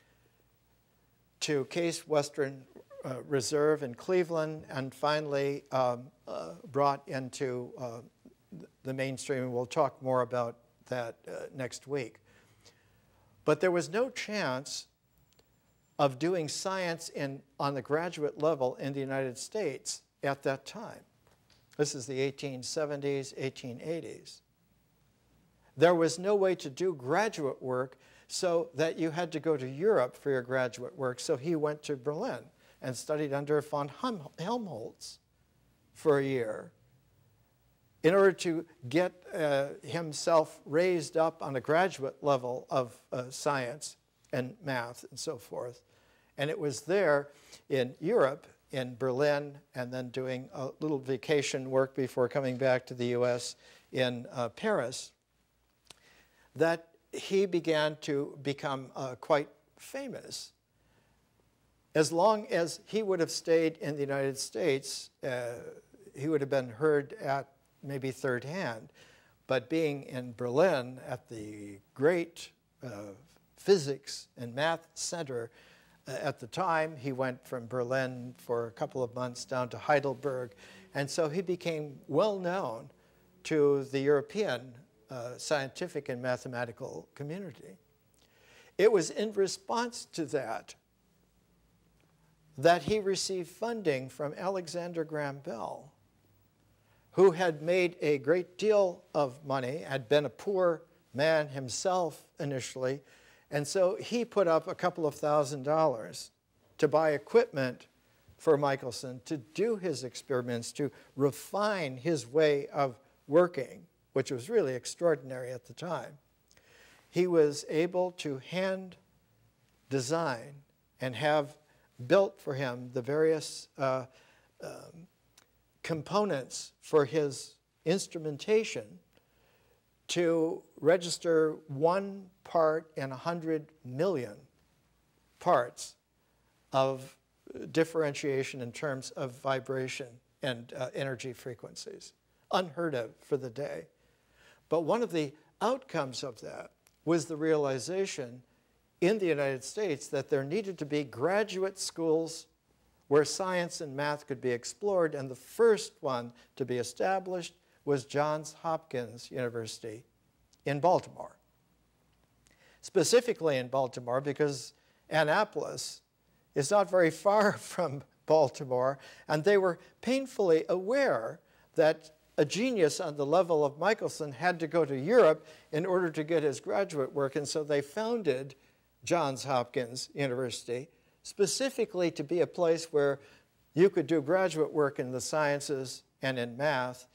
to Case Western uh, Reserve in Cleveland, and finally um, uh, brought into uh, the mainstream. And we'll talk more about that uh, next week. But there was no chance of doing science in, on the graduate level in the United States at that time. This is the eighteen seventies, eighteen eighties. There was no way to do graduate work, so that you had to go to Europe for your graduate work. So he went to Berlin and studied under von Helmholtz for a year in order to get uh, himself raised up on a graduate level of uh, science and math and so forth. And it was there in Europe, in Berlin, and then doing a little vacation work before coming back to the U S in uh, Paris, that he began to become uh, quite famous. As long as he would have stayed in the United States, uh, he would have been heard at maybe third hand. But being in Berlin at the great uh, physics and math center uh, at the time, he went from Berlin for a couple of months down to Heidelberg. And so he became well known to the European uh, scientific and mathematical community. It was in response to that that he received funding from Alexander Graham Bell, who had made a great deal of money, had been a poor man himself initially, and so he put up a couple of thousand dollars to buy equipment for Michelson to do his experiments, to refine his way of working, which was really extraordinary at the time. He was able to hand design and have built for him the various uh, um, components for his instrumentation to register one part in a hundred million parts of differentiation in terms of vibration and uh, energy frequencies. Unheard of for the day. But one of the outcomes of that was the realization in the United States that there needed to be graduate schools where science and math could be explored, and the first one to be established was Johns Hopkins University in Baltimore. Specifically in Baltimore because Annapolis is not very far from Baltimore, and they were painfully aware that a genius on the level of Michelson had to go to Europe in order to get his graduate work, and so they founded Johns Hopkins University specifically to be a place where you could do graduate work in the sciences and in math,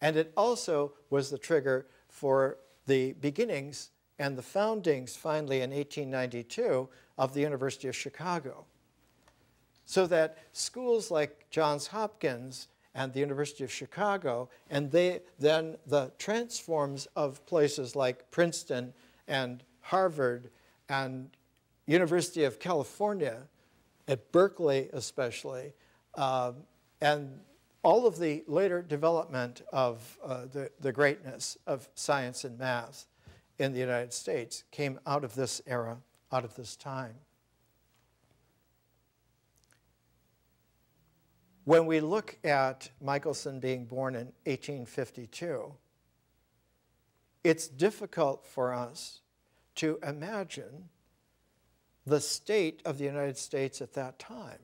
And it also was the trigger for the beginnings and the foundings, finally, in eighteen ninety-two, of the University of Chicago. So that schools like Johns Hopkins and the University of Chicago, and they, then the transforms of places like Princeton and Harvard and University of California, at Berkeley especially, uh, and all of the later development of uh, the, the greatness of science and math in the United States came out of this era, out of this time. When we look at Michelson being born in eighteen fifty-two, it's difficult for us to imagine the state of the United States at that time.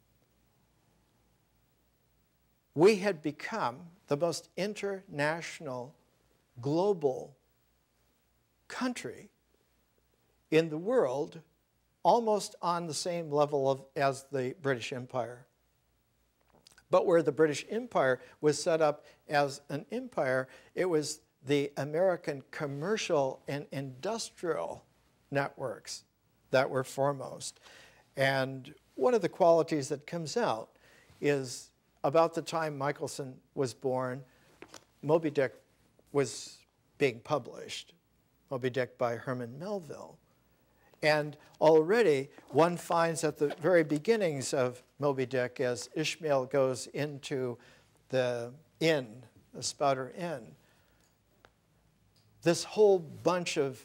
We had become the most international, global country in the world, almost on the same level of, as the British Empire. But where the British Empire was set up as an empire, it was the American commercial and industrial networks that were foremost. And one of the qualities that comes out is about the time Michelson was born, Moby Dick was being published, Moby Dick by Herman Melville. And already one finds at the very beginnings of Moby Dick, as Ishmael goes into the inn, the Spouter Inn, this whole bunch of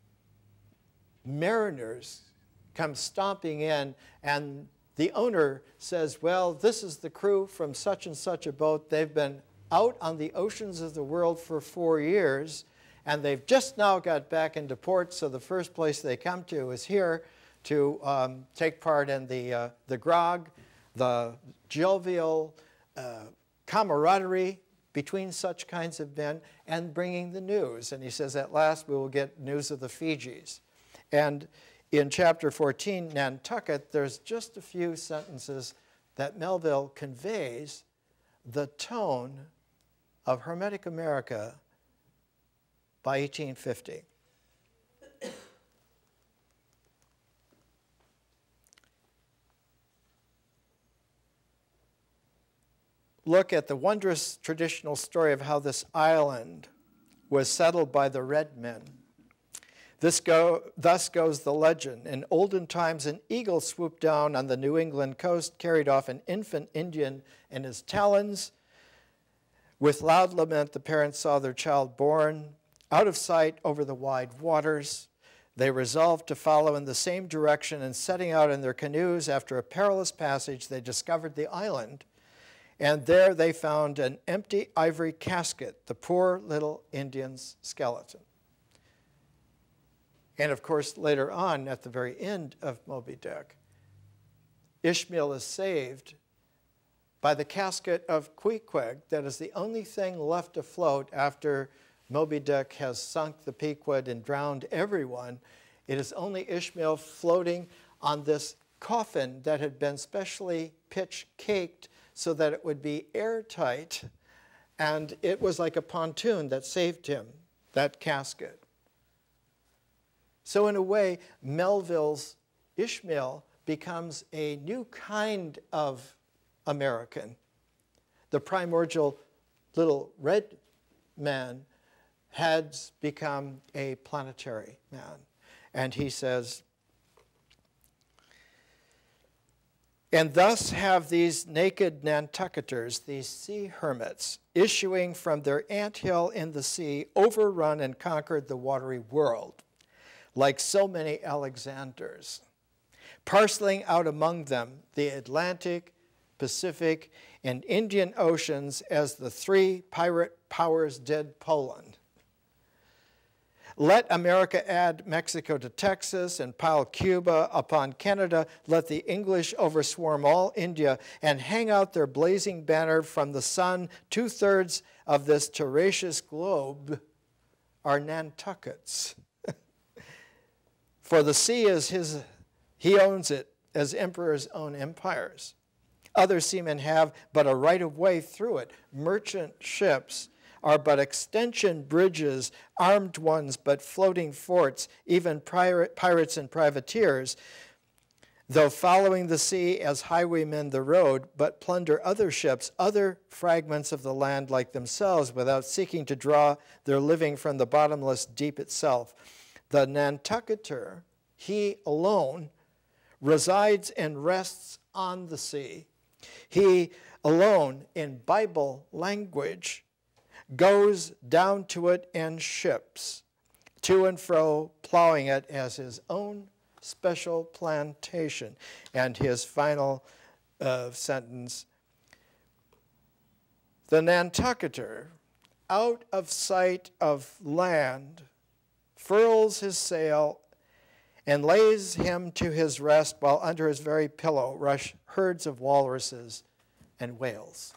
mariners come stomping in, and the owner says, well, this is the crew from such and such a boat. They've been out on the oceans of the world for four years, and they've just now got back into port, so the first place they come to is here to um, take part in the, uh, the grog, the jovial uh, camaraderie between such kinds of men, and bringing the news. And he says, at last we will get news of the Fijis. And in chapter fourteen, Nantucket, there's just a few sentences that Melville conveys the tone of Hermetic America by eighteen fifty. Look at the wondrous traditional story of how this island was settled by the red men. This go, thus goes the legend. In olden times, an eagle swooped down on the New England coast, carried off an infant Indian in his talons. With loud lament, the parents saw their child born. Out of sight over the wide waters, they resolved to follow in the same direction, and setting out in their canoes after a perilous passage, they discovered the island. And there they found an empty ivory casket, the poor little Indian's skeleton. And of course, later on, at the very end of Moby Dick, Ishmael is saved by the casket of Queequeg. That is the only thing left afloat after Moby Dick has sunk the Pequod and drowned everyone. It is only Ishmael floating on this coffin that had been specially pitch-caked so that it would be airtight. And it was like a pontoon that saved him, that casket. So in a way, Melville's Ishmael becomes a new kind of American. The primordial little red man has become a planetary man. And he says, and thus have these naked Nantucketers, these sea hermits, issuing from their anthill in the sea, overrun and conquered the watery world, like so many Alexanders, parceling out among them the Atlantic, Pacific, and Indian Oceans as the three pirate powers did Poland. Let America add Mexico to Texas and pile Cuba upon Canada. Let the English overswarm all India and hang out their blazing banner from the sun. Two-thirds of this terraceous globe are Nantuckets. For the sea is his, he owns it, as emperors own empires. Other seamen have but a right of way through it. Merchant ships are but extension bridges, armed ones but floating forts, even pirate, pirates and privateers, though following the sea as highwaymen the road, but plunder other ships, other fragments of the land like themselves, without seeking to draw their living from the bottomless deep itself. The Nantucketer, he alone, resides and rests on the sea. He alone, in Bible language, goes down to it in ships, to and fro, plowing it as his own special plantation. And his final uh, sentence, the Nantucketer, out of sight of land, furls his sail and lays him to his rest, while under his very pillow rush herds of walruses and whales.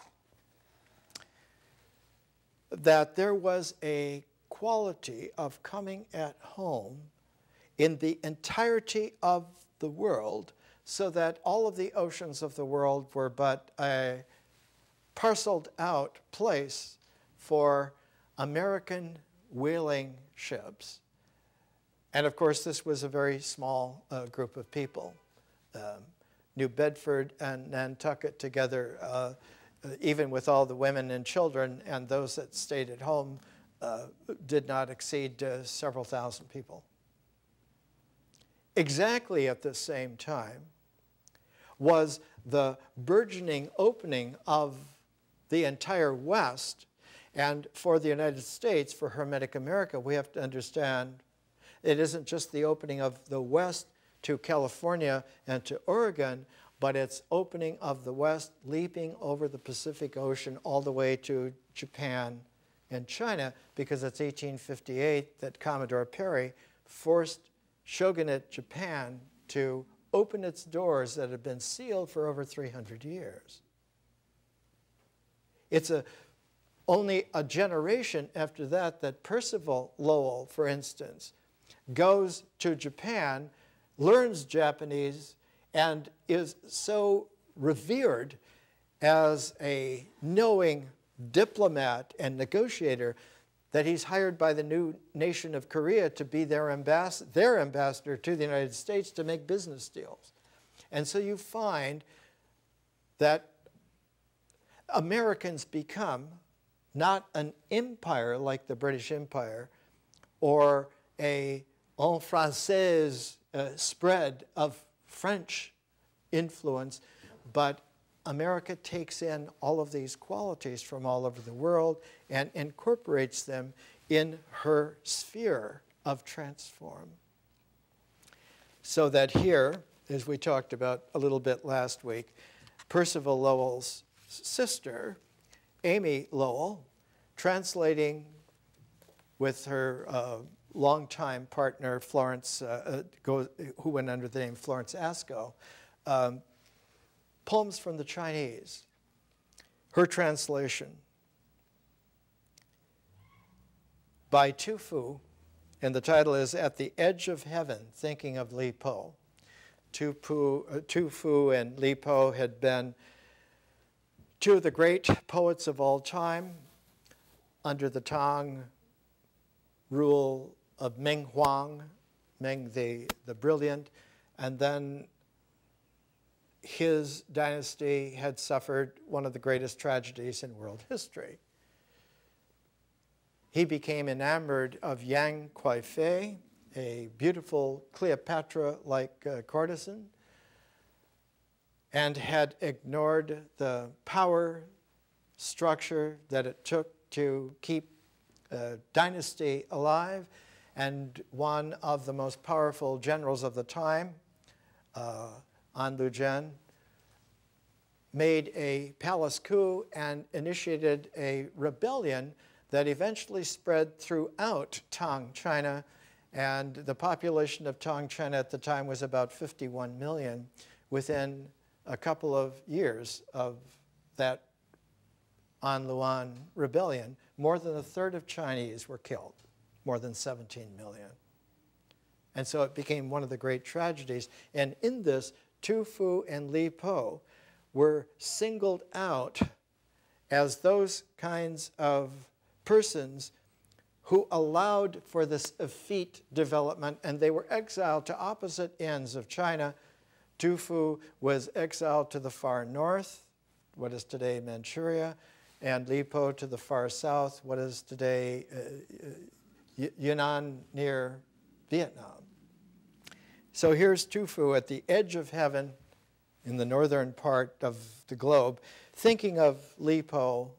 That there was a quality of coming at home in the entirety of the world, so that all of the oceans of the world were but a parceled out place for American whaling ships. And of course, this was a very small uh, group of people. Um, New Bedford and Nantucket together, uh, even with all the women and children and those that stayed at home, uh, did not exceed uh, several thousand people. Exactly at the same time was the burgeoning opening of the entire West. And for the United States, for Hermetic America, we have to understand it isn't just the opening of the West to California and to Oregon, but it's opening of the West leaping over the Pacific Ocean all the way to Japan and China, because it's eighteen fifty-eight that Commodore Perry forced shogunate Japan to open its doors that had been sealed for over three hundred years. It's a, only a generation after that that Percival Lowell, for instance, goes to Japan, learns Japanese, and is so revered as a knowing diplomat and negotiator that he's hired by the new nation of Korea to be their, ambass their ambassador to the United States to make business deals. And so you find that Americans become not an empire like the British Empire or a en française uh, spread of French influence, but America takes in all of these qualities from all over the world and incorporates them in her sphere of transform. So that here, as we talked about a little bit last week, Percival Lowell's sister, Amy Lowell, translating with her uh, longtime partner, Florence, uh, uh, go, who went under the name Florence Asco, um, poems from the Chinese. Her translation by Tu Fu, and the title is At the Edge of Heaven, Thinking of Li Po. Tu Fu, uh, Tu Fu and Li Po had been two of the great poets of all time under the Tang rule of Meng Huang, Meng the, the Brilliant, and then his dynasty had suffered one of the greatest tragedies in world history. He became enamored of Yang Kuai-fei, a beautiful Cleopatra-like uh, courtesan, and had ignored the power structure that it took to keep a dynasty alive. And one of the most powerful generals of the time, uh, An Luzhen, made a palace coup and initiated a rebellion that eventually spread throughout Tang China. And the population of Tang China at the time was about fifty-one million. Within a couple of years of that An Luan rebellion, more than a third of Chinese were killed, more than seventeen million. And so it became one of the great tragedies. And in this, Tu Fu and Li Po were singled out as those kinds of persons who allowed for this effete development, and they were exiled to opposite ends of China. Tu Fu was exiled to the far north, what is today Manchuria, and Li Po to the far south, what is today uh, Yunnan near Vietnam. So here's Tu Fu at the edge of heaven in the northern part of the globe, thinking of Li Po.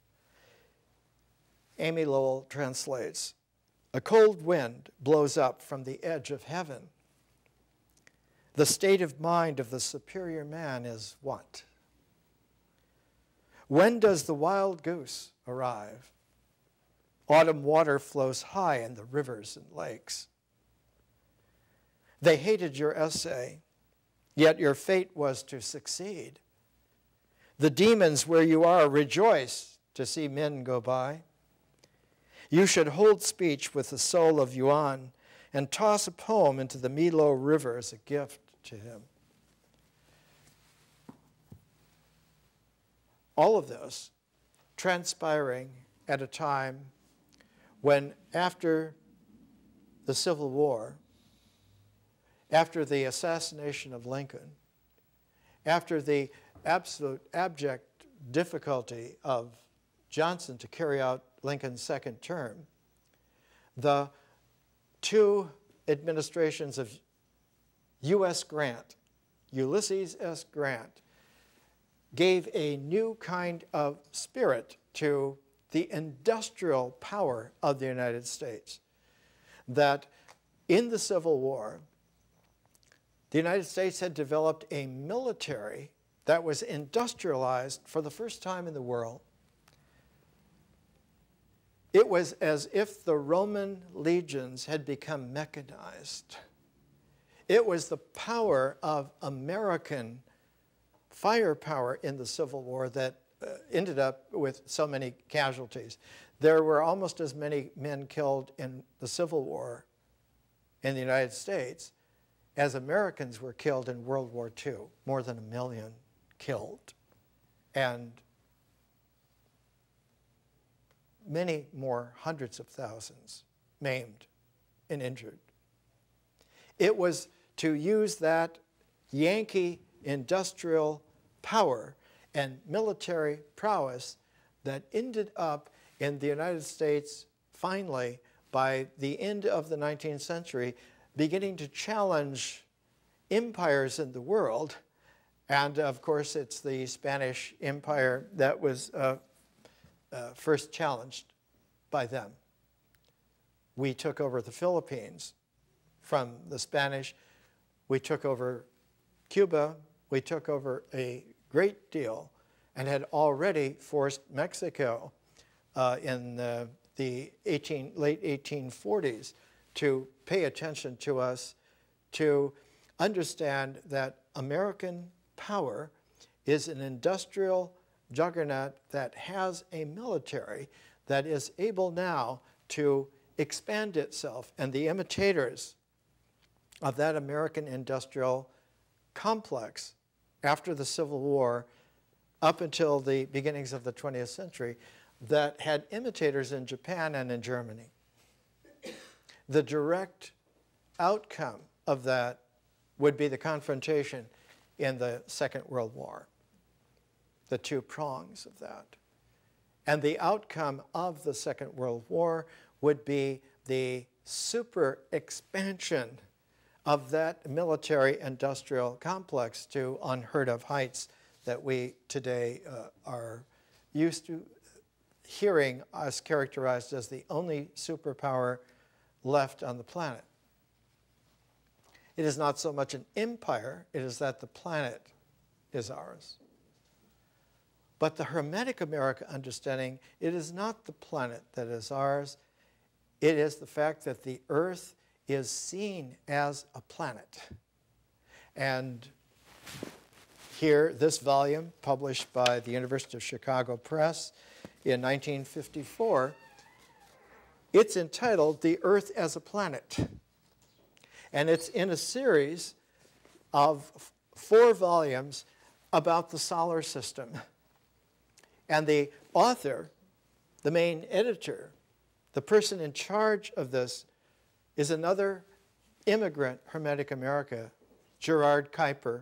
Amy Lowell translates, "A cold wind blows up from the edge of heaven. The state of mind of the superior man is what? When does the wild goose arrive? Autumn water flows high in the rivers and lakes. They hated your essay, yet your fate was to succeed. The demons where you are rejoice to see men go by. You should hold speech with the soul of Yuan and toss a poem into the Milo River as a gift to him." All of this transpiring at a time when, after the Civil War, after the assassination of Lincoln, after the absolute abject difficulty of Johnson to carry out Lincoln's second term, the two administrations of U S Grant, Ulysses S. Grant, gave a new kind of spirit to the industrial power of the United States. That in the Civil War, the United States had developed a military that was industrialized for the first time in the world. It was as if the Roman legions had become mechanized. It was the power of American firepower in the Civil War that uh, ended up with so many casualties. There were almost as many men killed in the Civil War in the United States as Americans were killed in World War Two, more than a million killed, and many more hundreds of thousands maimed and injured. It was to use that Yankee industrial power and military prowess that ended up in the United States finally, by the end of the nineteenth century, beginning to challenge empires in the world. And of course, it's the Spanish Empire that was uh, uh, first challenged by them. We took over the Philippines from the Spanish. We took over Cuba. We took over a great deal and had already forced Mexico uh, in the, the eighteen, late eighteen forties to pay attention to us, to understand that American power is an industrial juggernaut that has a military that is able now to expand itself. And the imitators of that American industrial complex after the Civil War up until the beginnings of the twentieth century that had imitators in Japan and in Germany. The direct outcome of that would be the confrontation in the Second World War, the two prongs of that. And the outcome of the Second World War would be the super expansion of that military industrial complex to unheard of heights that we today uh, are used to hearing us characterized as the only superpower left on the planet. It is not so much an empire, it is that the planet is ours. But the Hermetic America understanding, it is not the planet that is ours, it is the fact that the Earth is seen as a planet. And here, this volume, published by the University of Chicago Press in nineteen fifty-four, it's entitled The Earth as a Planet. And it's in a series of four volumes about the solar system. And the author The main editor, the person in charge of this, is another immigrant, Hermetic America, Gerard Kuiper.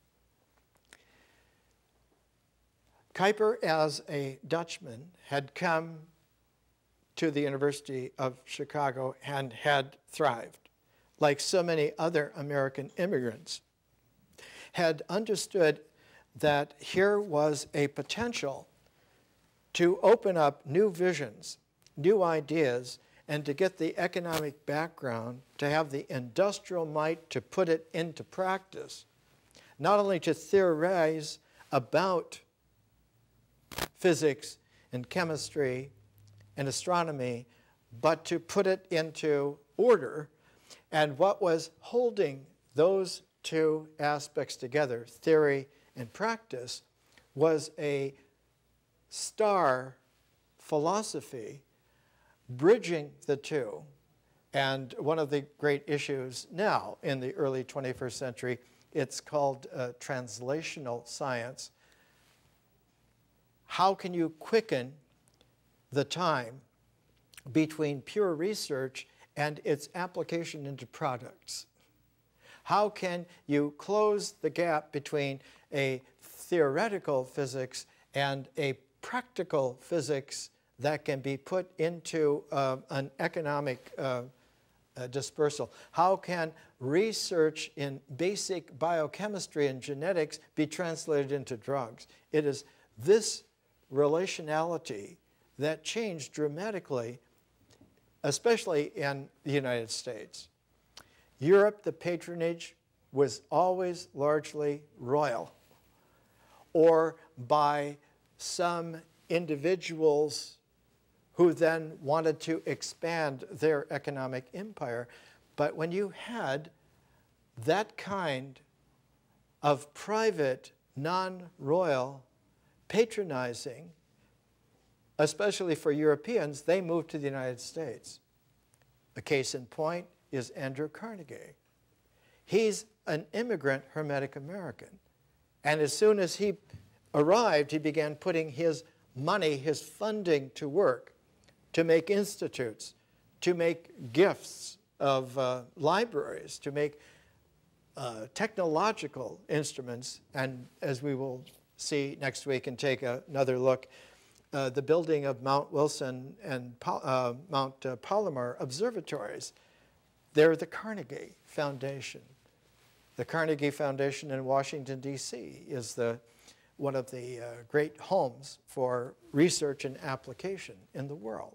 Kuiper, as a Dutchman, had come to the University of Chicago and had thrived, like so many other American immigrants, had understood that here was a potential to open up new visions, new ideas, and to get the economic background, to have the industrial might to put it into practice, not only to theorize about physics and chemistry and astronomy, but to put it into order. And what was holding those two aspects together, theory and practice, was a star philosophy bridging the two. And one of the great issues now in the early twenty-first century, it's called uh, translational science. How can you quicken the time between pure research and its application into products? How can you close the gap between a theoretical physics and a practical physics that can be put into uh, an economic uh, uh, dispersal? How can research in basic biochemistry and genetics be translated into drugs? It is this relationality that changed dramatically, especially in the United States. Europe, the patronage was always largely royal, or by some individuals who then wanted to expand their economic empire. But when you had that kind of private, non-royal patronizing, especially for Europeans, they moved to the United States. A case in point is Andrew Carnegie. He's an immigrant Hermetic American. And as soon as he arrived, he began putting his money, his funding to work to make institutes, to make gifts of uh, libraries, to make uh, technological instruments, and as we will see next week and take a, another look, uh, the building of Mount Wilson and uh, Mount uh, Palomar observatories. They're the Carnegie Foundation. The Carnegie Foundation in Washington, D C is the, one of the uh, great homes for research and application in the world.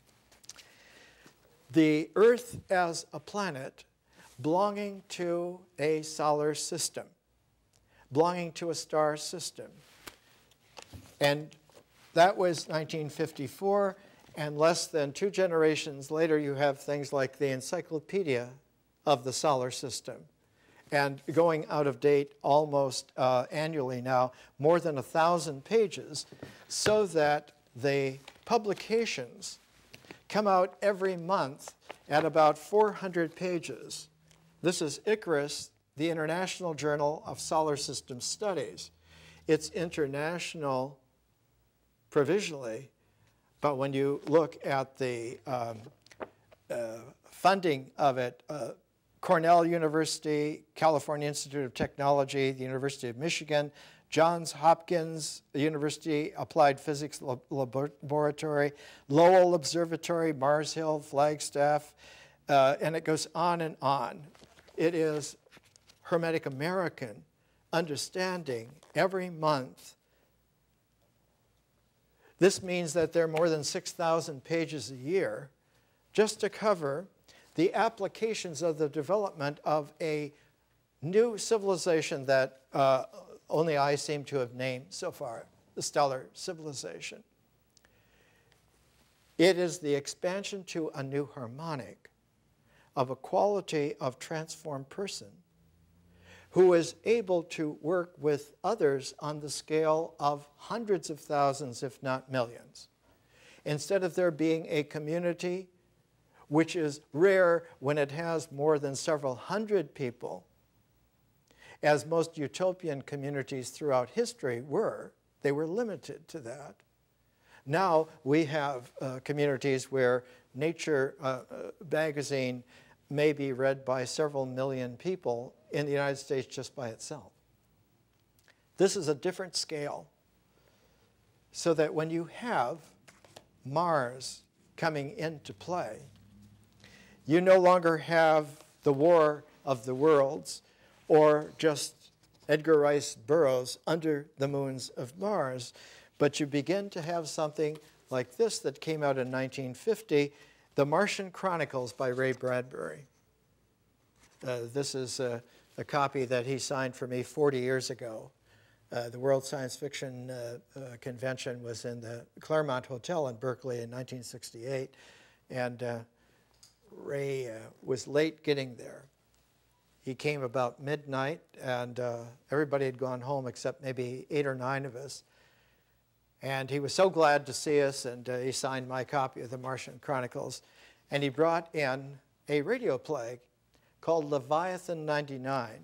The Earth as a planet belonging to a solar system, belonging to a star system. And that was nineteen fifty-four, and less than two generations later, you have things like the Encyclopedia of the Solar System. And going out of date almost uh, annually now, more than a thousand pages, so that the publications come out every month at about four hundred pages. This is ICARUS, the International Journal of Solar System Studies. It's international provisionally, but when you look at the um, uh, funding of it, uh, Cornell University, California Institute of Technology, the University of Michigan, Johns Hopkins University Applied Physics Laboratory, Lowell Observatory, Mars Hill, Flagstaff, uh, and it goes on and on. It is Hermetic American understanding every month. This means that there are more than six thousand pages a year just to cover the applications of the development of a new civilization that uh, only I seem to have named so far, the stellar civilization. It is the expansion to a new harmonic of a quality of transformed person who is able to work with others on the scale of hundreds of thousands, if not millions. Instead of there being a community, which is rare when it has more than several hundred people, as most utopian communities throughout history were, they were limited to that. Now we have uh, communities where Nature uh, magazine may be read by several million people in the United States just by itself. This is a different scale. So that when you have Mars coming into play, you no longer have the War of the Worlds or just Edgar Rice Burroughs under the moons of Mars, but you begin to have something like this that came out in nineteen fifty, The Martian Chronicles by Ray Bradbury. Uh, this is a, a copy that he signed for me forty years ago. Uh, the World Science Fiction uh, uh, Convention was in the Claremont Hotel in Berkeley in nineteen sixty-eight, and uh, Ray uh, was late getting there. He came about midnight, and uh, everybody had gone home except maybe eight or nine of us. And he was so glad to see us, and uh, he signed my copy of the Martian Chronicles. And he brought in a radio play called Leviathan ninety-nine.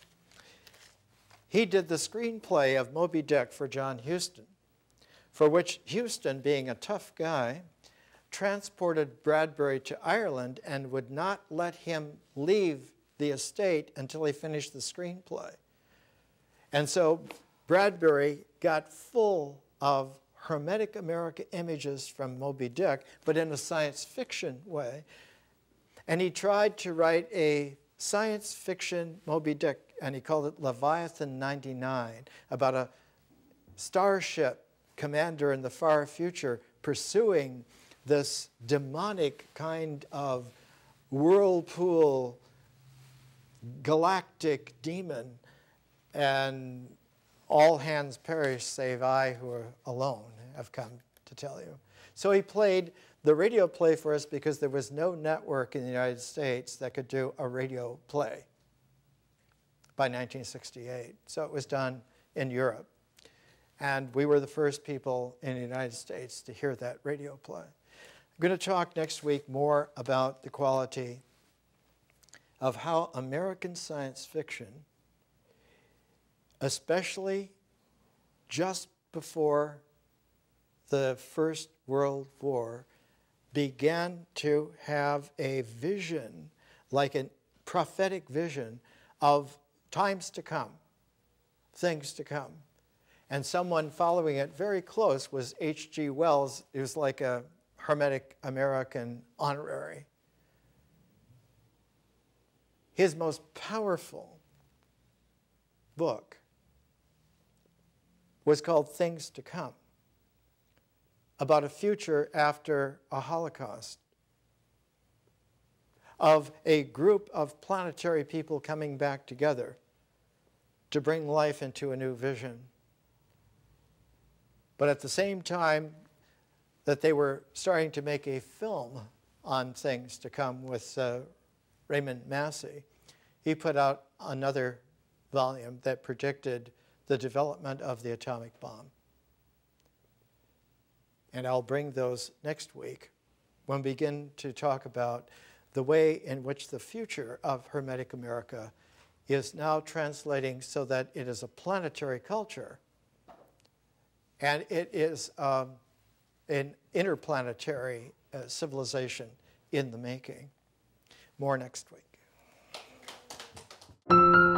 He did the screenplay of Moby Dick for John Huston, for which Huston, being a tough guy, transported Bradbury to Ireland and would not let him leave the estate until he finished the screenplay. And so Bradbury got full of Hermetic America images from Moby Dick, but in a science fiction way. And he tried to write a science fiction Moby Dick, and he called it Leviathan ninety-nine, about a starship commander in the far future pursuing this demonic kind of whirlpool galactic demon, and all hands perish save I who are alone have come to tell you. So he played the radio play for us because there was no network in the United States that could do a radio play by nineteen sixty-eight. So it was done in Europe. And we were the first people in the United States to hear that radio play. I'm going to talk next week more about the quality of how American science fiction, especially just before the First World War, began to have a vision, like a prophetic vision, of times to come, things to come. And someone following it very close was H G Wells. He was like a Hermetic American honorary. His most powerful book was called Things to Come, about a future after a Holocaust, of a group of planetary people coming back together to bring life into a new vision. But at the same time that they were starting to make a film on Things to Come with uh, Raymond Massey, he put out another volume that predicted the development of the atomic bomb. And I'll bring those next week when we begin to talk about the way in which the future of Hermetic America is now translating so that it is a planetary culture, and it is um, an interplanetary uh, civilization in the making. More next week.